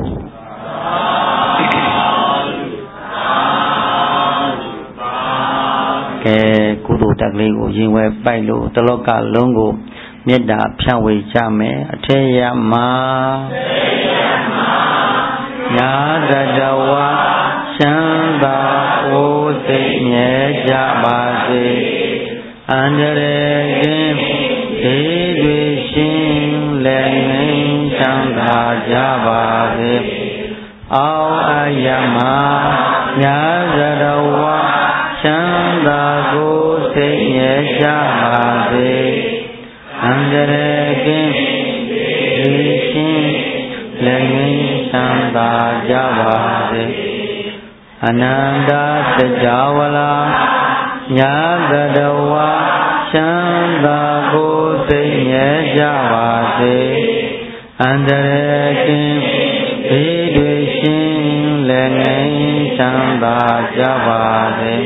ကဲကုသိုလ်တက်ကလေးကိုရင်ဝဲပိုက်လို့တလောကလုံးကိုမေတ္တာဖြန့်ဝေကြမယ်အထေယမှာညာတတဝါချမ်းသာကိုယ်စိတ်မြဲကြပါစေအန္တရာယ်ကင်းဒေတွေရှင်လည်းငြိမ်းချမ်းသာကြပါစေအောင်းအယမညာတတဝါချမ်းသာကိုယ်စိတ်မြဲကြပါစေအန္တရာယ်ကင်းဒေရှင်လည်းငြိမ်းချမ်းသာကြပါစေ Ananda Sajawala Nyadadawa Chanda Gosenya Javase Andarekin Vidwishin Lengen Chanda Javase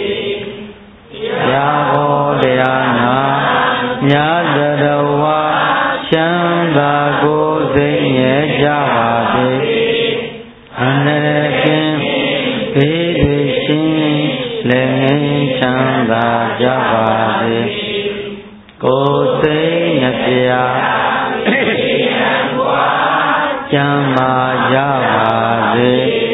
Yavodayana Nyadadawa Chanda Gosenya Javase Andarekin Vidwishin Lengen Chanda Javase Kosenya Pya Chama Javase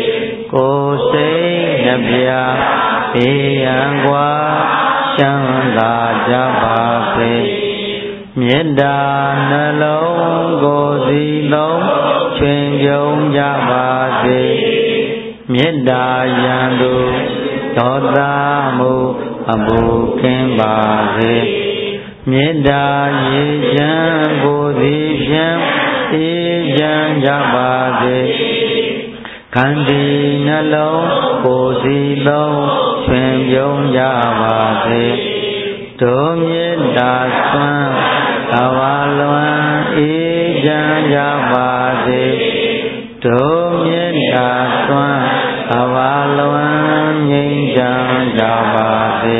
Kosenya Pya Piyangwa Chanda Javase Mieda Nalong Gozi Long Chuen Yong Javase Mieda Yandu Toda Mu Abu Kembase Mieda Yijan Gozi Shem Yijan Javase Kandi Nalong Gozi Long Chuen Yong Javase Do Mieda Swan Avalwan Yijan Javase Do Mieda Swan Avalwan Yijan Javase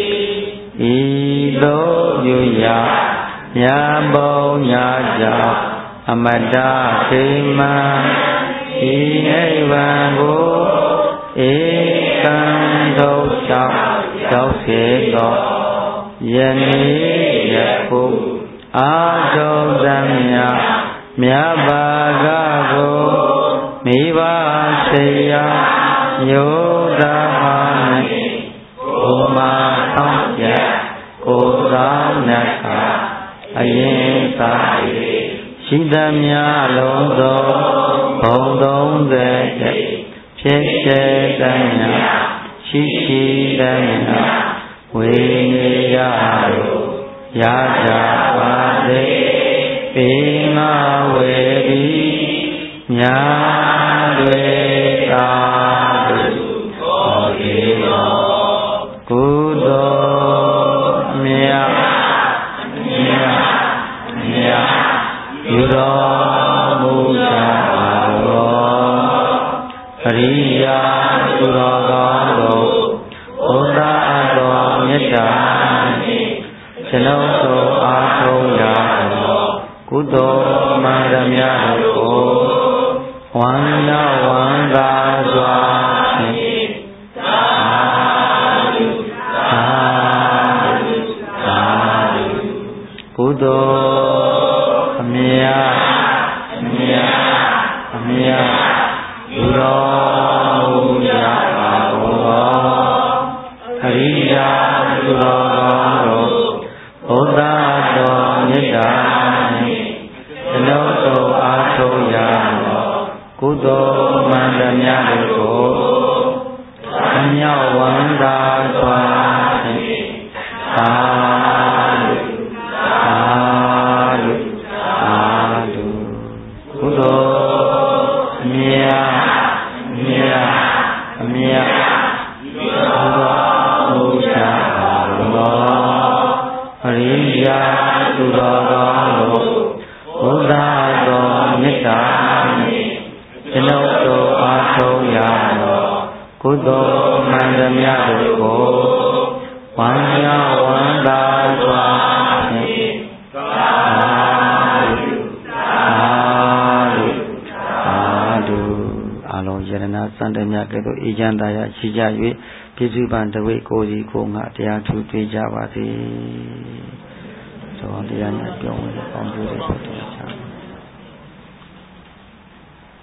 Ido Yuya Nyabo Nyaja Amada Kema Inevango Ikan Do Chao Chao Sedo Yeni Yaku Ado Damya Myabagago Miva Seya Yoda Hane Uma Tongya Koda Naka Ayen Sahi Shidamya Londo Hondong Zete Pyeche Damya Shishi Damya Viniyaru Yajavase Pima Vedi Nyadwe Tadu Odino Kudo Mya Mya Mya Yuro Musa Aro Riya Suragado Oda Ado Nyata Chenoto Ato Yado Kudo Madamya Ko Wanda Wanda Zwa Sadu Sadu Sadu Kudo Amya Amya Amya Yuro Muja Aro Hariya Suragaro Oda Ado Nyata Chenoto Ato Yado Kudo Mandamya Ko Amya Wanda Swa Sadu Sadu Sadu Kudo Amya Amya Amya Musa Aro Hariya Suragaro Oda Ado Nyata Chenoto Ato Yado Kudo Mandamya Ko Wanya Wanda Swa Sadu Sadu Sadu Alo Yarana Sandamya Kedo Ijandaya Shija Yue Pisu Bandawe Koji Ko Nga Tia Thu Tui Java Se So Tia Nya Pyong Ong Pyu De Photo Cha